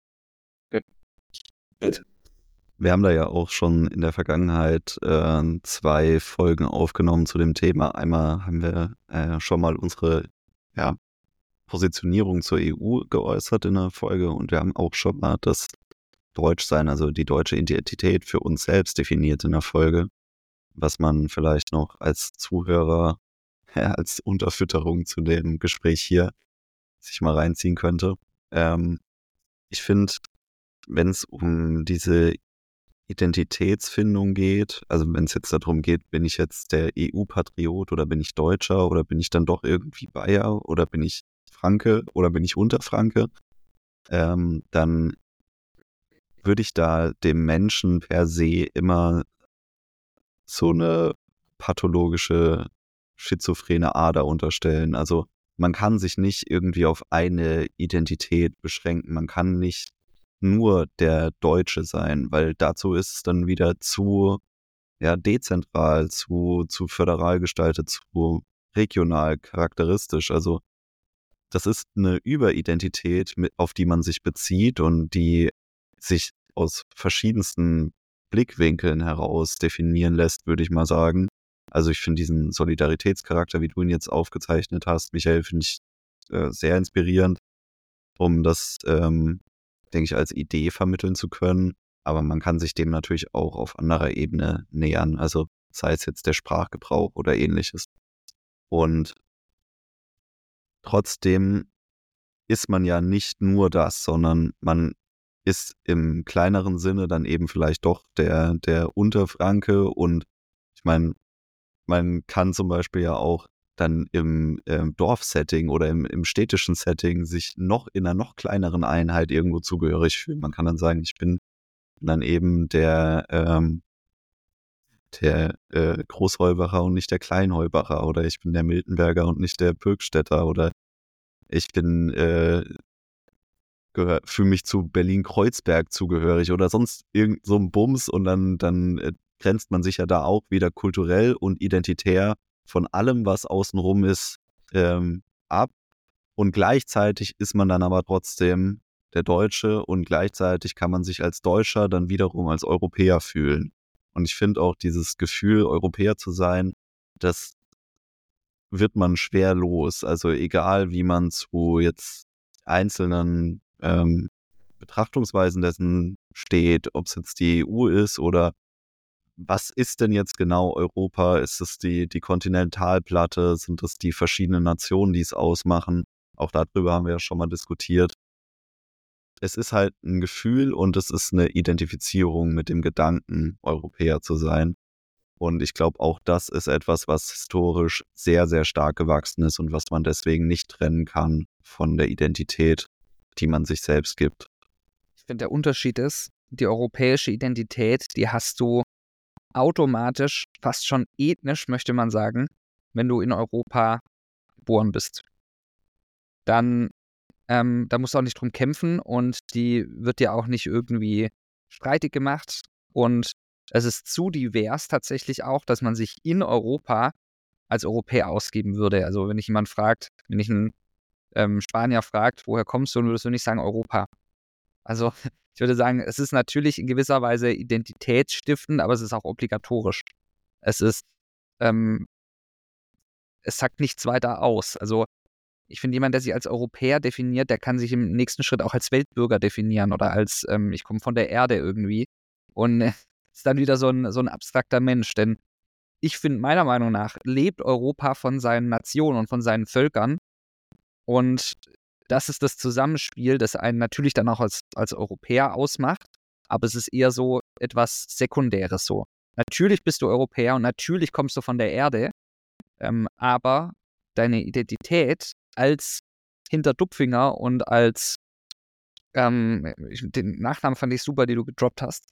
Wir haben da ja auch schon in der Vergangenheit 2 Folgen aufgenommen zu dem Thema. Einmal haben wir schon mal unsere Positionierung zur EU geäußert in der Folge und wir haben auch schon mal das Deutschsein, also die deutsche Identität für uns selbst definiert in der Folge, was man vielleicht noch als Zuhörer als Unterfütterung zu dem Gespräch hier sich mal reinziehen könnte. Ich finde, wenn es um diese Identitätsfindung geht, also wenn es jetzt darum geht, bin ich jetzt der EU-Patriot oder bin ich Deutscher oder bin ich dann doch irgendwie Bayer oder bin ich Franke oder bin ich Unterfranke, dann würde ich da dem Menschen per se immer so eine pathologische, schizophrene Ader unterstellen. Also man kann sich nicht irgendwie auf eine Identität beschränken. Man kann nicht nur der Deutsche sein, weil dazu ist es dann wieder zu dezentral, zu föderal gestaltet, zu regional charakteristisch. Also das ist eine Überidentität, auf die man sich bezieht und die sich aus verschiedensten Blickwinkeln heraus definieren lässt, würde ich mal sagen. Also ich finde diesen Solidaritätscharakter, wie du ihn jetzt aufgezeichnet hast, Michael, finde ich sehr inspirierend, um das, denke ich, als Idee vermitteln zu können. Aber man kann sich dem natürlich auch auf anderer Ebene nähern, also sei es jetzt der Sprachgebrauch oder ähnliches. Und trotzdem ist man ja nicht nur das, sondern man ist im kleineren Sinne dann eben vielleicht doch der Unterfranke und ich meine, man kann zum Beispiel ja auch dann im Dorfsetting oder im städtischen Setting sich noch in einer noch kleineren Einheit irgendwo zugehörig fühlen. Man kann dann sagen, ich bin dann eben der Großheubacher und nicht der Kleinheubacher oder ich bin der Miltenberger und nicht der Pürgstädter oder ich bin fühle mich zu Berlin-Kreuzberg zugehörig oder sonst irgend so ein Bums und dann grenzt man sich ja da auch wieder kulturell und identitär von allem, was außenrum ist, ab und gleichzeitig ist man dann aber trotzdem der Deutsche und gleichzeitig kann man sich als Deutscher dann wiederum als Europäer fühlen. Und ich finde auch dieses Gefühl, Europäer zu sein, das wird man schwer los. Also egal, wie man zu jetzt einzelnen Betrachtungsweisen dessen steht, ob es jetzt die EU ist oder was ist denn jetzt genau Europa? Ist es die Kontinentalplatte? Sind es die verschiedenen Nationen, die es ausmachen? Auch darüber haben wir ja schon mal diskutiert. Es ist halt ein Gefühl und es ist eine Identifizierung mit dem Gedanken, Europäer zu sein. Und ich glaube, auch das ist etwas, was historisch sehr, sehr stark gewachsen ist und was man deswegen nicht trennen kann von der Identität, die man sich selbst gibt. Ich finde, der Unterschied ist, die europäische Identität, die hast du automatisch, fast schon ethnisch, möchte man sagen, wenn du in Europa geboren bist. Dann da musst du auch nicht drum kämpfen und die wird dir auch nicht irgendwie streitig gemacht. Und es ist zu divers tatsächlich auch, dass man sich in Europa als Europäer ausgeben würde. Also wenn ich einen Spanier fragt, woher kommst du, dann würdest du nicht sagen Europa. Also ich würde sagen, es ist natürlich in gewisser Weise identitätsstiftend, aber es ist auch obligatorisch. Es sagt nichts weiter aus. Also ich finde, jemand, der sich als Europäer definiert, der kann sich im nächsten Schritt auch als Weltbürger definieren oder als, ich komme von der Erde irgendwie. Und ist dann wieder so ein abstrakter Mensch. Denn ich finde, meiner Meinung nach, lebt Europa von seinen Nationen und von seinen Völkern. Und das ist das Zusammenspiel, das einen natürlich dann auch als Europäer ausmacht. Aber es ist eher so etwas Sekundäres so. Natürlich bist du Europäer und natürlich kommst du von der Erde. Aber deine Identität als Hinterdupfinger und als den Nachnamen fand ich super, den du gedroppt hast.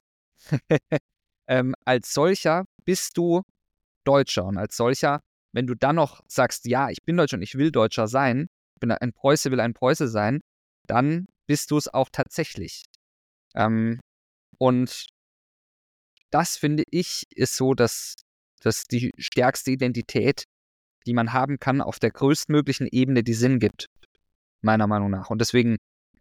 Als solcher bist du Deutscher und als solcher, wenn du dann noch sagst, ja, ich bin Deutscher und ich will Deutscher sein, bin ein Preuße, will ein Preuße sein, dann bist du es auch tatsächlich. Und das, finde ich, ist so, dass die stärkste Identität, die man haben kann, auf der größtmöglichen Ebene, die Sinn gibt, meiner Meinung nach. Und deswegen,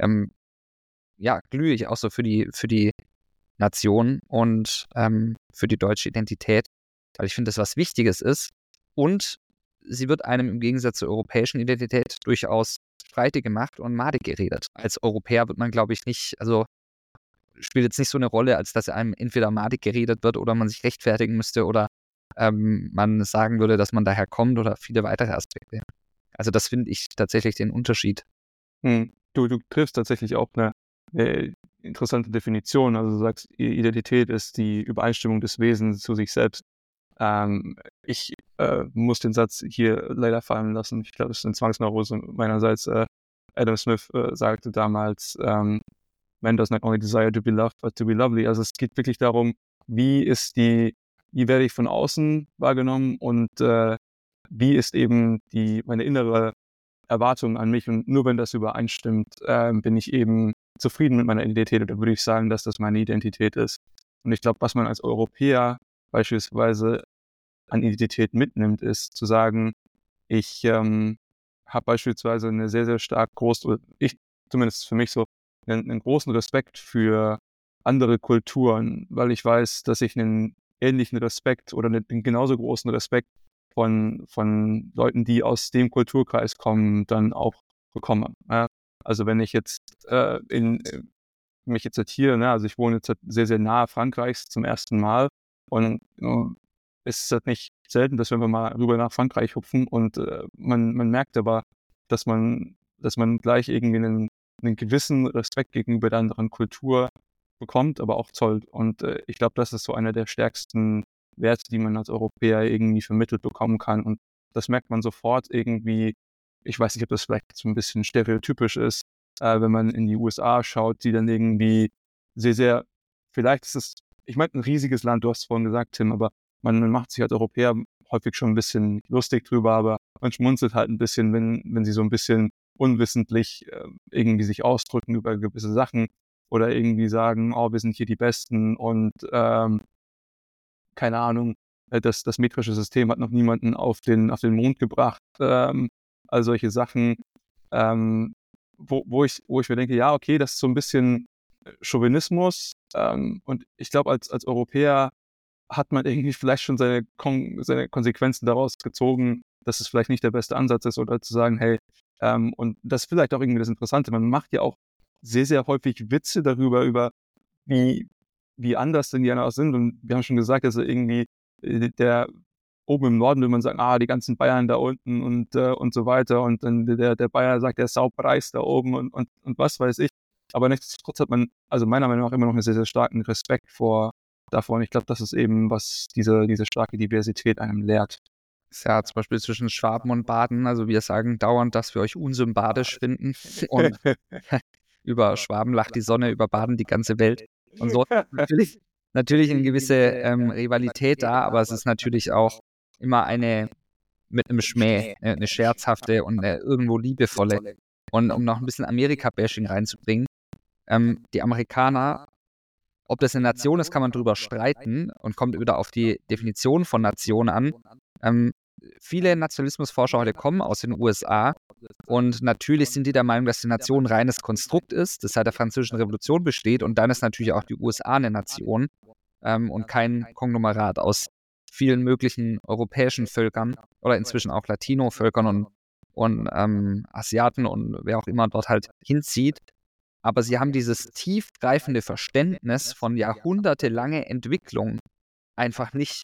glühe ich auch so für die Nation und für die deutsche Identität, weil ich finde, das was Wichtiges ist. Und sie wird einem im Gegensatz zur europäischen Identität durchaus streitig gemacht und madig geredet. Als Europäer wird man, glaube ich, nicht, also spielt jetzt nicht so eine Rolle, als dass einem entweder madig geredet wird oder man sich rechtfertigen müsste oder man sagen würde, dass man daher kommt oder viele weitere Aspekte. Also das finde ich tatsächlich den Unterschied. Du triffst tatsächlich auch eine interessante Definition. Also du sagst, Identität ist die Übereinstimmung des Wesens zu sich selbst. Ich muss den Satz hier leider fallen lassen. Ich glaube, es ist eine Zwangsneurose meinerseits. Adam Smith sagte damals, Man does not only desire to be loved, but to be lovely. Also es geht wirklich darum, wie werde ich von außen wahrgenommen und wie ist eben meine innere Erwartung an mich, und nur wenn das übereinstimmt, bin ich eben zufrieden mit meiner Identität, oder würde ich sagen, dass das meine Identität ist. Und ich glaube, was man als Europäer beispielsweise an Identität mitnimmt, ist zu sagen, ich habe beispielsweise eine sehr, sehr stark zumindest für mich so, einen großen Respekt für andere Kulturen, weil ich weiß, dass ich einen ähnlichen Respekt oder einen genauso großen Respekt von Leuten, die aus dem Kulturkreis kommen, dann auch bekomme. Ja? Also wenn ich jetzt mich jetzt hier, also ich wohne jetzt sehr, sehr nahe Frankreichs zum ersten Mal, und es ist halt nicht selten, dass wenn wir mal rüber nach Frankreich hupfen und man merkt aber, dass man gleich irgendwie einen gewissen Respekt gegenüber der anderen Kultur bekommt, aber auch zollt. Und ich glaube, das ist so einer der stärksten Werte, die man als Europäer irgendwie vermittelt bekommen kann. Und das merkt man sofort irgendwie. Ich weiß nicht, ob das vielleicht so ein bisschen stereotypisch ist, wenn man in die USA schaut, die dann irgendwie sehr, sehr, vielleicht ist es, ich meine, ein riesiges Land, du hast es vorhin gesagt, Tim, aber man macht sich als Europäer häufig schon ein bisschen lustig drüber, aber man schmunzelt halt ein bisschen, wenn sie so ein bisschen unwissentlich irgendwie sich ausdrücken über gewisse Sachen oder irgendwie sagen, oh, wir sind hier die Besten und keine Ahnung, das metrische System hat noch niemanden auf den Mond gebracht. All solche Sachen, wo ich mir denke, ja, okay, das ist so ein bisschen Chauvinismus, und ich glaube, als Europäer hat man irgendwie vielleicht schon seine Konsequenzen daraus gezogen, dass es vielleicht nicht der beste Ansatz ist, oder zu sagen, hey, und das ist vielleicht auch irgendwie das Interessante, man macht ja auch sehr, sehr häufig Witze darüber, wie anders Indianer sind, und wir haben schon gesagt, dass irgendwie der oben im Norden will man sagen, die ganzen Bayern da unten und so weiter, und dann der Bayer sagt, der Saupreis da oben und was weiß ich, aber nichtsdestotrotz hat man, also meiner Meinung nach, immer noch einen sehr, sehr starken Respekt davor, und ich glaube, das ist eben, was diese starke Diversität einem lehrt. Ist ja zum Beispiel zwischen Schwaben und Baden, also wir sagen dauernd, dass wir euch unsympathisch finden und über Schwaben lacht die Sonne, über Baden die ganze Welt. Und so natürlich eine gewisse Rivalität da, aber es ist natürlich auch immer eine mit einem Schmäh, eine scherzhafte und eine irgendwo liebevolle. Und um noch ein bisschen Amerika-Bashing reinzubringen, die Amerikaner, ob das eine Nation ist, kann man drüber streiten und kommt wieder auf die Definition von Nation an. Viele Nationalismusforscher heute kommen aus den USA und natürlich sind die der Meinung, dass die Nation ein reines Konstrukt ist, das seit der Französischen Revolution besteht, und dann ist natürlich auch die USA eine Nation und kein Konglomerat aus vielen möglichen europäischen Völkern oder inzwischen auch Latino-Völkern und Asiaten und wer auch immer dort halt hinzieht. Aber sie haben dieses tiefgreifende Verständnis von jahrhundertelanger Entwicklung einfach nicht.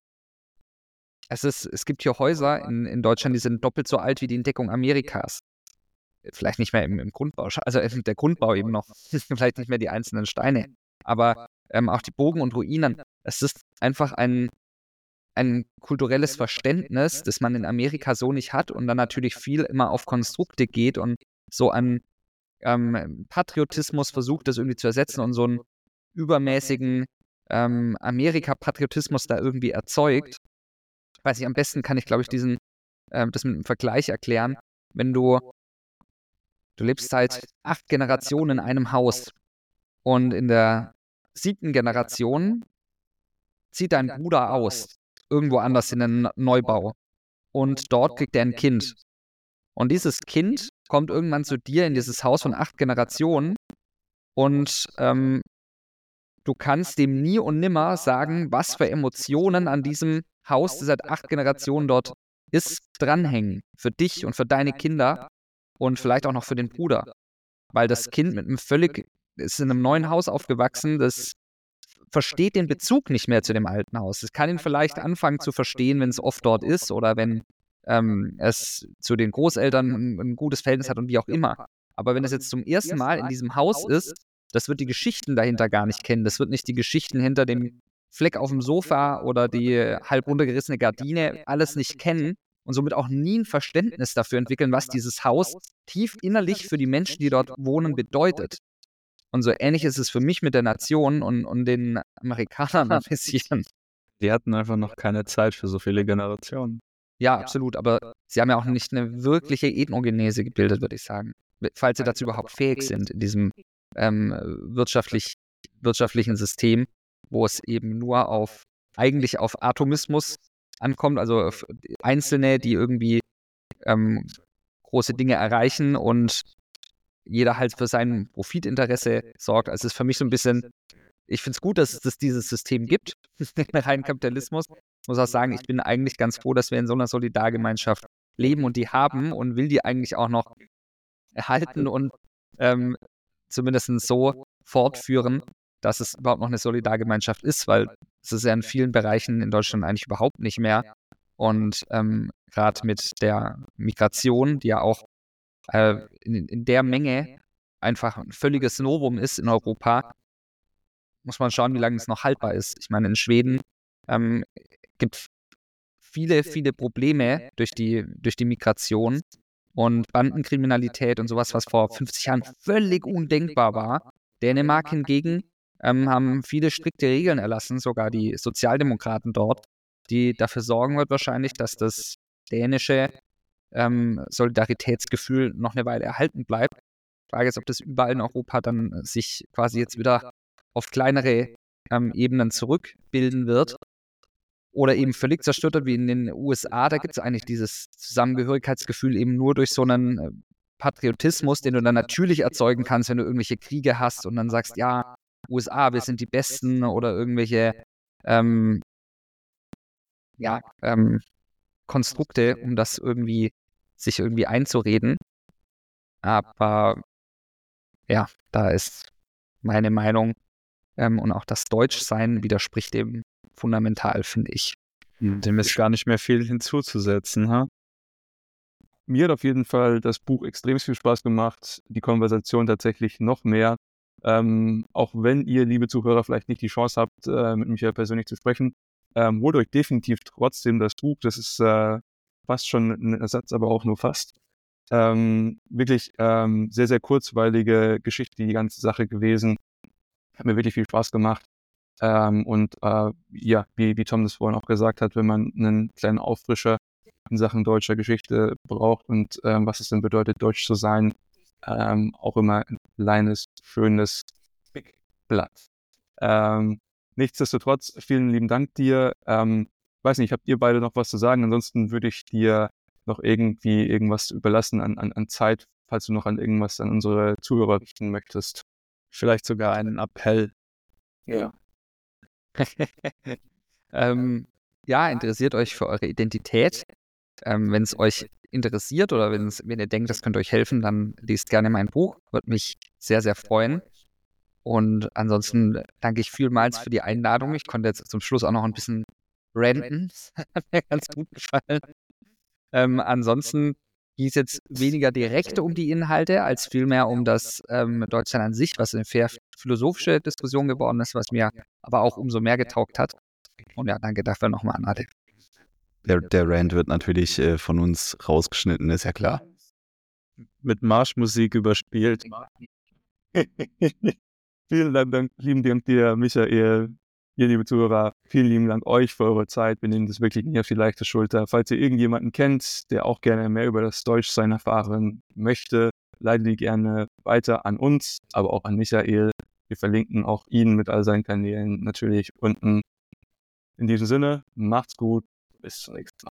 Es gibt hier Häuser in Deutschland, die sind doppelt so alt wie die Entdeckung Amerikas. Vielleicht nicht mehr im Grundbau, also der Grundbau eben noch, vielleicht nicht mehr die einzelnen Steine, aber auch die Burgen und Ruinen. Es ist einfach ein kulturelles Verständnis, das man in Amerika so nicht hat und dann natürlich viel immer auf Konstrukte geht und so an Patriotismus versucht, das irgendwie zu ersetzen und so einen übermäßigen Amerika-Patriotismus da irgendwie erzeugt. Weiß ich, am besten kann ich, glaube ich, das mit einem Vergleich erklären. Wenn du lebst seit 8 Generationen in einem Haus und in der 7. Generation zieht dein Bruder aus, irgendwo anders in einen Neubau. Und dort kriegt er ein Kind. Und dieses Kind kommt irgendwann zu dir in dieses Haus von 8 Generationen und du kannst dem nie und nimmer sagen, was für Emotionen an diesem Haus, das seit 8 Generationen dort ist, dranhängen. Für dich und für deine Kinder und vielleicht auch noch für den Bruder. Weil das Kind ist in einem neuen Haus aufgewachsen, das versteht den Bezug nicht mehr zu dem alten Haus. Es kann ihn vielleicht anfangen zu verstehen, wenn es oft dort ist oder wenn es zu den Großeltern ein gutes Verhältnis hat und wie auch immer. Aber wenn es jetzt zum ersten Mal in diesem Haus ist, das wird die Geschichten dahinter gar nicht kennen. Das wird nicht die Geschichten hinter dem Fleck auf dem Sofa oder die halb runtergerissene Gardine alles nicht kennen und somit auch nie ein Verständnis dafür entwickeln, was dieses Haus tief innerlich für die Menschen, die dort wohnen, bedeutet. Und so ähnlich ist es für mich mit der Nation und den Amerikanern ein bisschen. Die hatten einfach noch keine Zeit für so viele Generationen. Ja, absolut, aber sie haben ja auch nicht eine wirkliche Ethnogenese gebildet, würde ich sagen. Falls sie dazu überhaupt fähig sind in diesem wirtschaftlichen System, wo es eben nur eigentlich auf Atomismus ankommt, also auf Einzelne, die irgendwie große Dinge erreichen und jeder halt für sein Profitinteresse sorgt. Also es ist für mich so ein bisschen, ich finde es gut, dass es dieses System gibt, den reinen Kapitalismus. Ich muss auch sagen, ich bin eigentlich ganz froh, dass wir in so einer Solidargemeinschaft leben und die haben und will die eigentlich auch noch erhalten und zumindest so fortführen, dass es überhaupt noch eine Solidargemeinschaft ist, weil es ist ja in vielen Bereichen in Deutschland eigentlich überhaupt nicht mehr. Und gerade mit der Migration, die ja auch in der Menge einfach ein völliges Novum ist in Europa, muss man schauen, wie lange es noch haltbar ist. Ich meine, in Schweden gibt viele, viele Probleme durch die Migration und Bandenkriminalität und sowas, was vor 50 Jahren völlig undenkbar war. Dänemark hingegen haben viele strikte Regeln erlassen, sogar die Sozialdemokraten dort, die dafür sorgen wird wahrscheinlich, dass das dänische Solidaritätsgefühl noch eine Weile erhalten bleibt. Die Frage ist, ob das überall in Europa dann sich quasi jetzt wieder auf kleinere Ebenen zurückbilden wird oder eben völlig zerstört wird, wie in den USA. Da gibt es eigentlich dieses Zusammengehörigkeitsgefühl eben nur durch so einen Patriotismus, den du dann natürlich erzeugen kannst, wenn du irgendwelche Kriege hast und dann sagst, ja, USA, wir sind die Besten oder irgendwelche Konstrukte, um das sich irgendwie einzureden. Aber ja, da ist meine Meinung und auch das Deutschsein widerspricht dem fundamental, finde ich. Dem ist gar nicht mehr viel hinzuzusetzen, ha? Mir hat auf jeden Fall das Buch extrem viel Spaß gemacht, die Konversation tatsächlich noch mehr. Auch wenn ihr, liebe Zuhörer, vielleicht nicht die Chance habt, mit Michael persönlich zu sprechen, holt euch definitiv trotzdem das Buch. Das ist fast schon ein Ersatz, aber auch nur fast. Wirklich sehr, sehr kurzweilige Geschichte, die ganze Sache gewesen. Hat mir wirklich viel Spaß gemacht. Wie Tom das vorhin auch gesagt hat, wenn man einen kleinen Auffrischer in Sachen deutscher Geschichte braucht und was es denn bedeutet, deutsch zu sein, auch immer ein kleines, schönes Big Blatt. Nichtsdestotrotz, vielen lieben Dank dir. Weiß nicht, habt ihr beide noch was zu sagen? Ansonsten würde ich dir noch irgendwie irgendwas überlassen an Zeit, falls du noch an irgendwas an unsere Zuhörer richten möchtest. Vielleicht sogar einen Appell. Ja. Interessiert euch für eure Identität. Wenn es euch interessiert oder wenn ihr denkt, das könnte euch helfen, dann lest gerne mein Buch. Würde mich sehr, sehr freuen. Und ansonsten danke ich vielmals für die Einladung. Ich konnte jetzt zum Schluss auch noch ein bisschen ranten. Das hat mir ganz gut gefallen. Ansonsten ging es jetzt weniger direkt um die Inhalte, als vielmehr um das Deutschland an sich, was eine sehr philosophische Diskussion geworden ist, was mir aber auch umso mehr getaugt hat. Und ja, danke dafür nochmal an alle. Der Rant wird natürlich von uns rausgeschnitten, ist ja klar. mit Marschmusik überspielt. Vielen lieben Dank dir, Michael. Ihr, liebe Zuhörer, vielen lieben Dank euch für eure Zeit. Wir nehmen das wirklich nicht auf die leichte Schulter. Falls ihr irgendjemanden kennt, der auch gerne mehr über das Deutschsein erfahren möchte, leitet die gerne weiter an uns, aber auch an Michael. Wir verlinken auch ihn mit all seinen Kanälen natürlich unten. In diesem Sinne, macht's gut, bis zum nächsten Mal.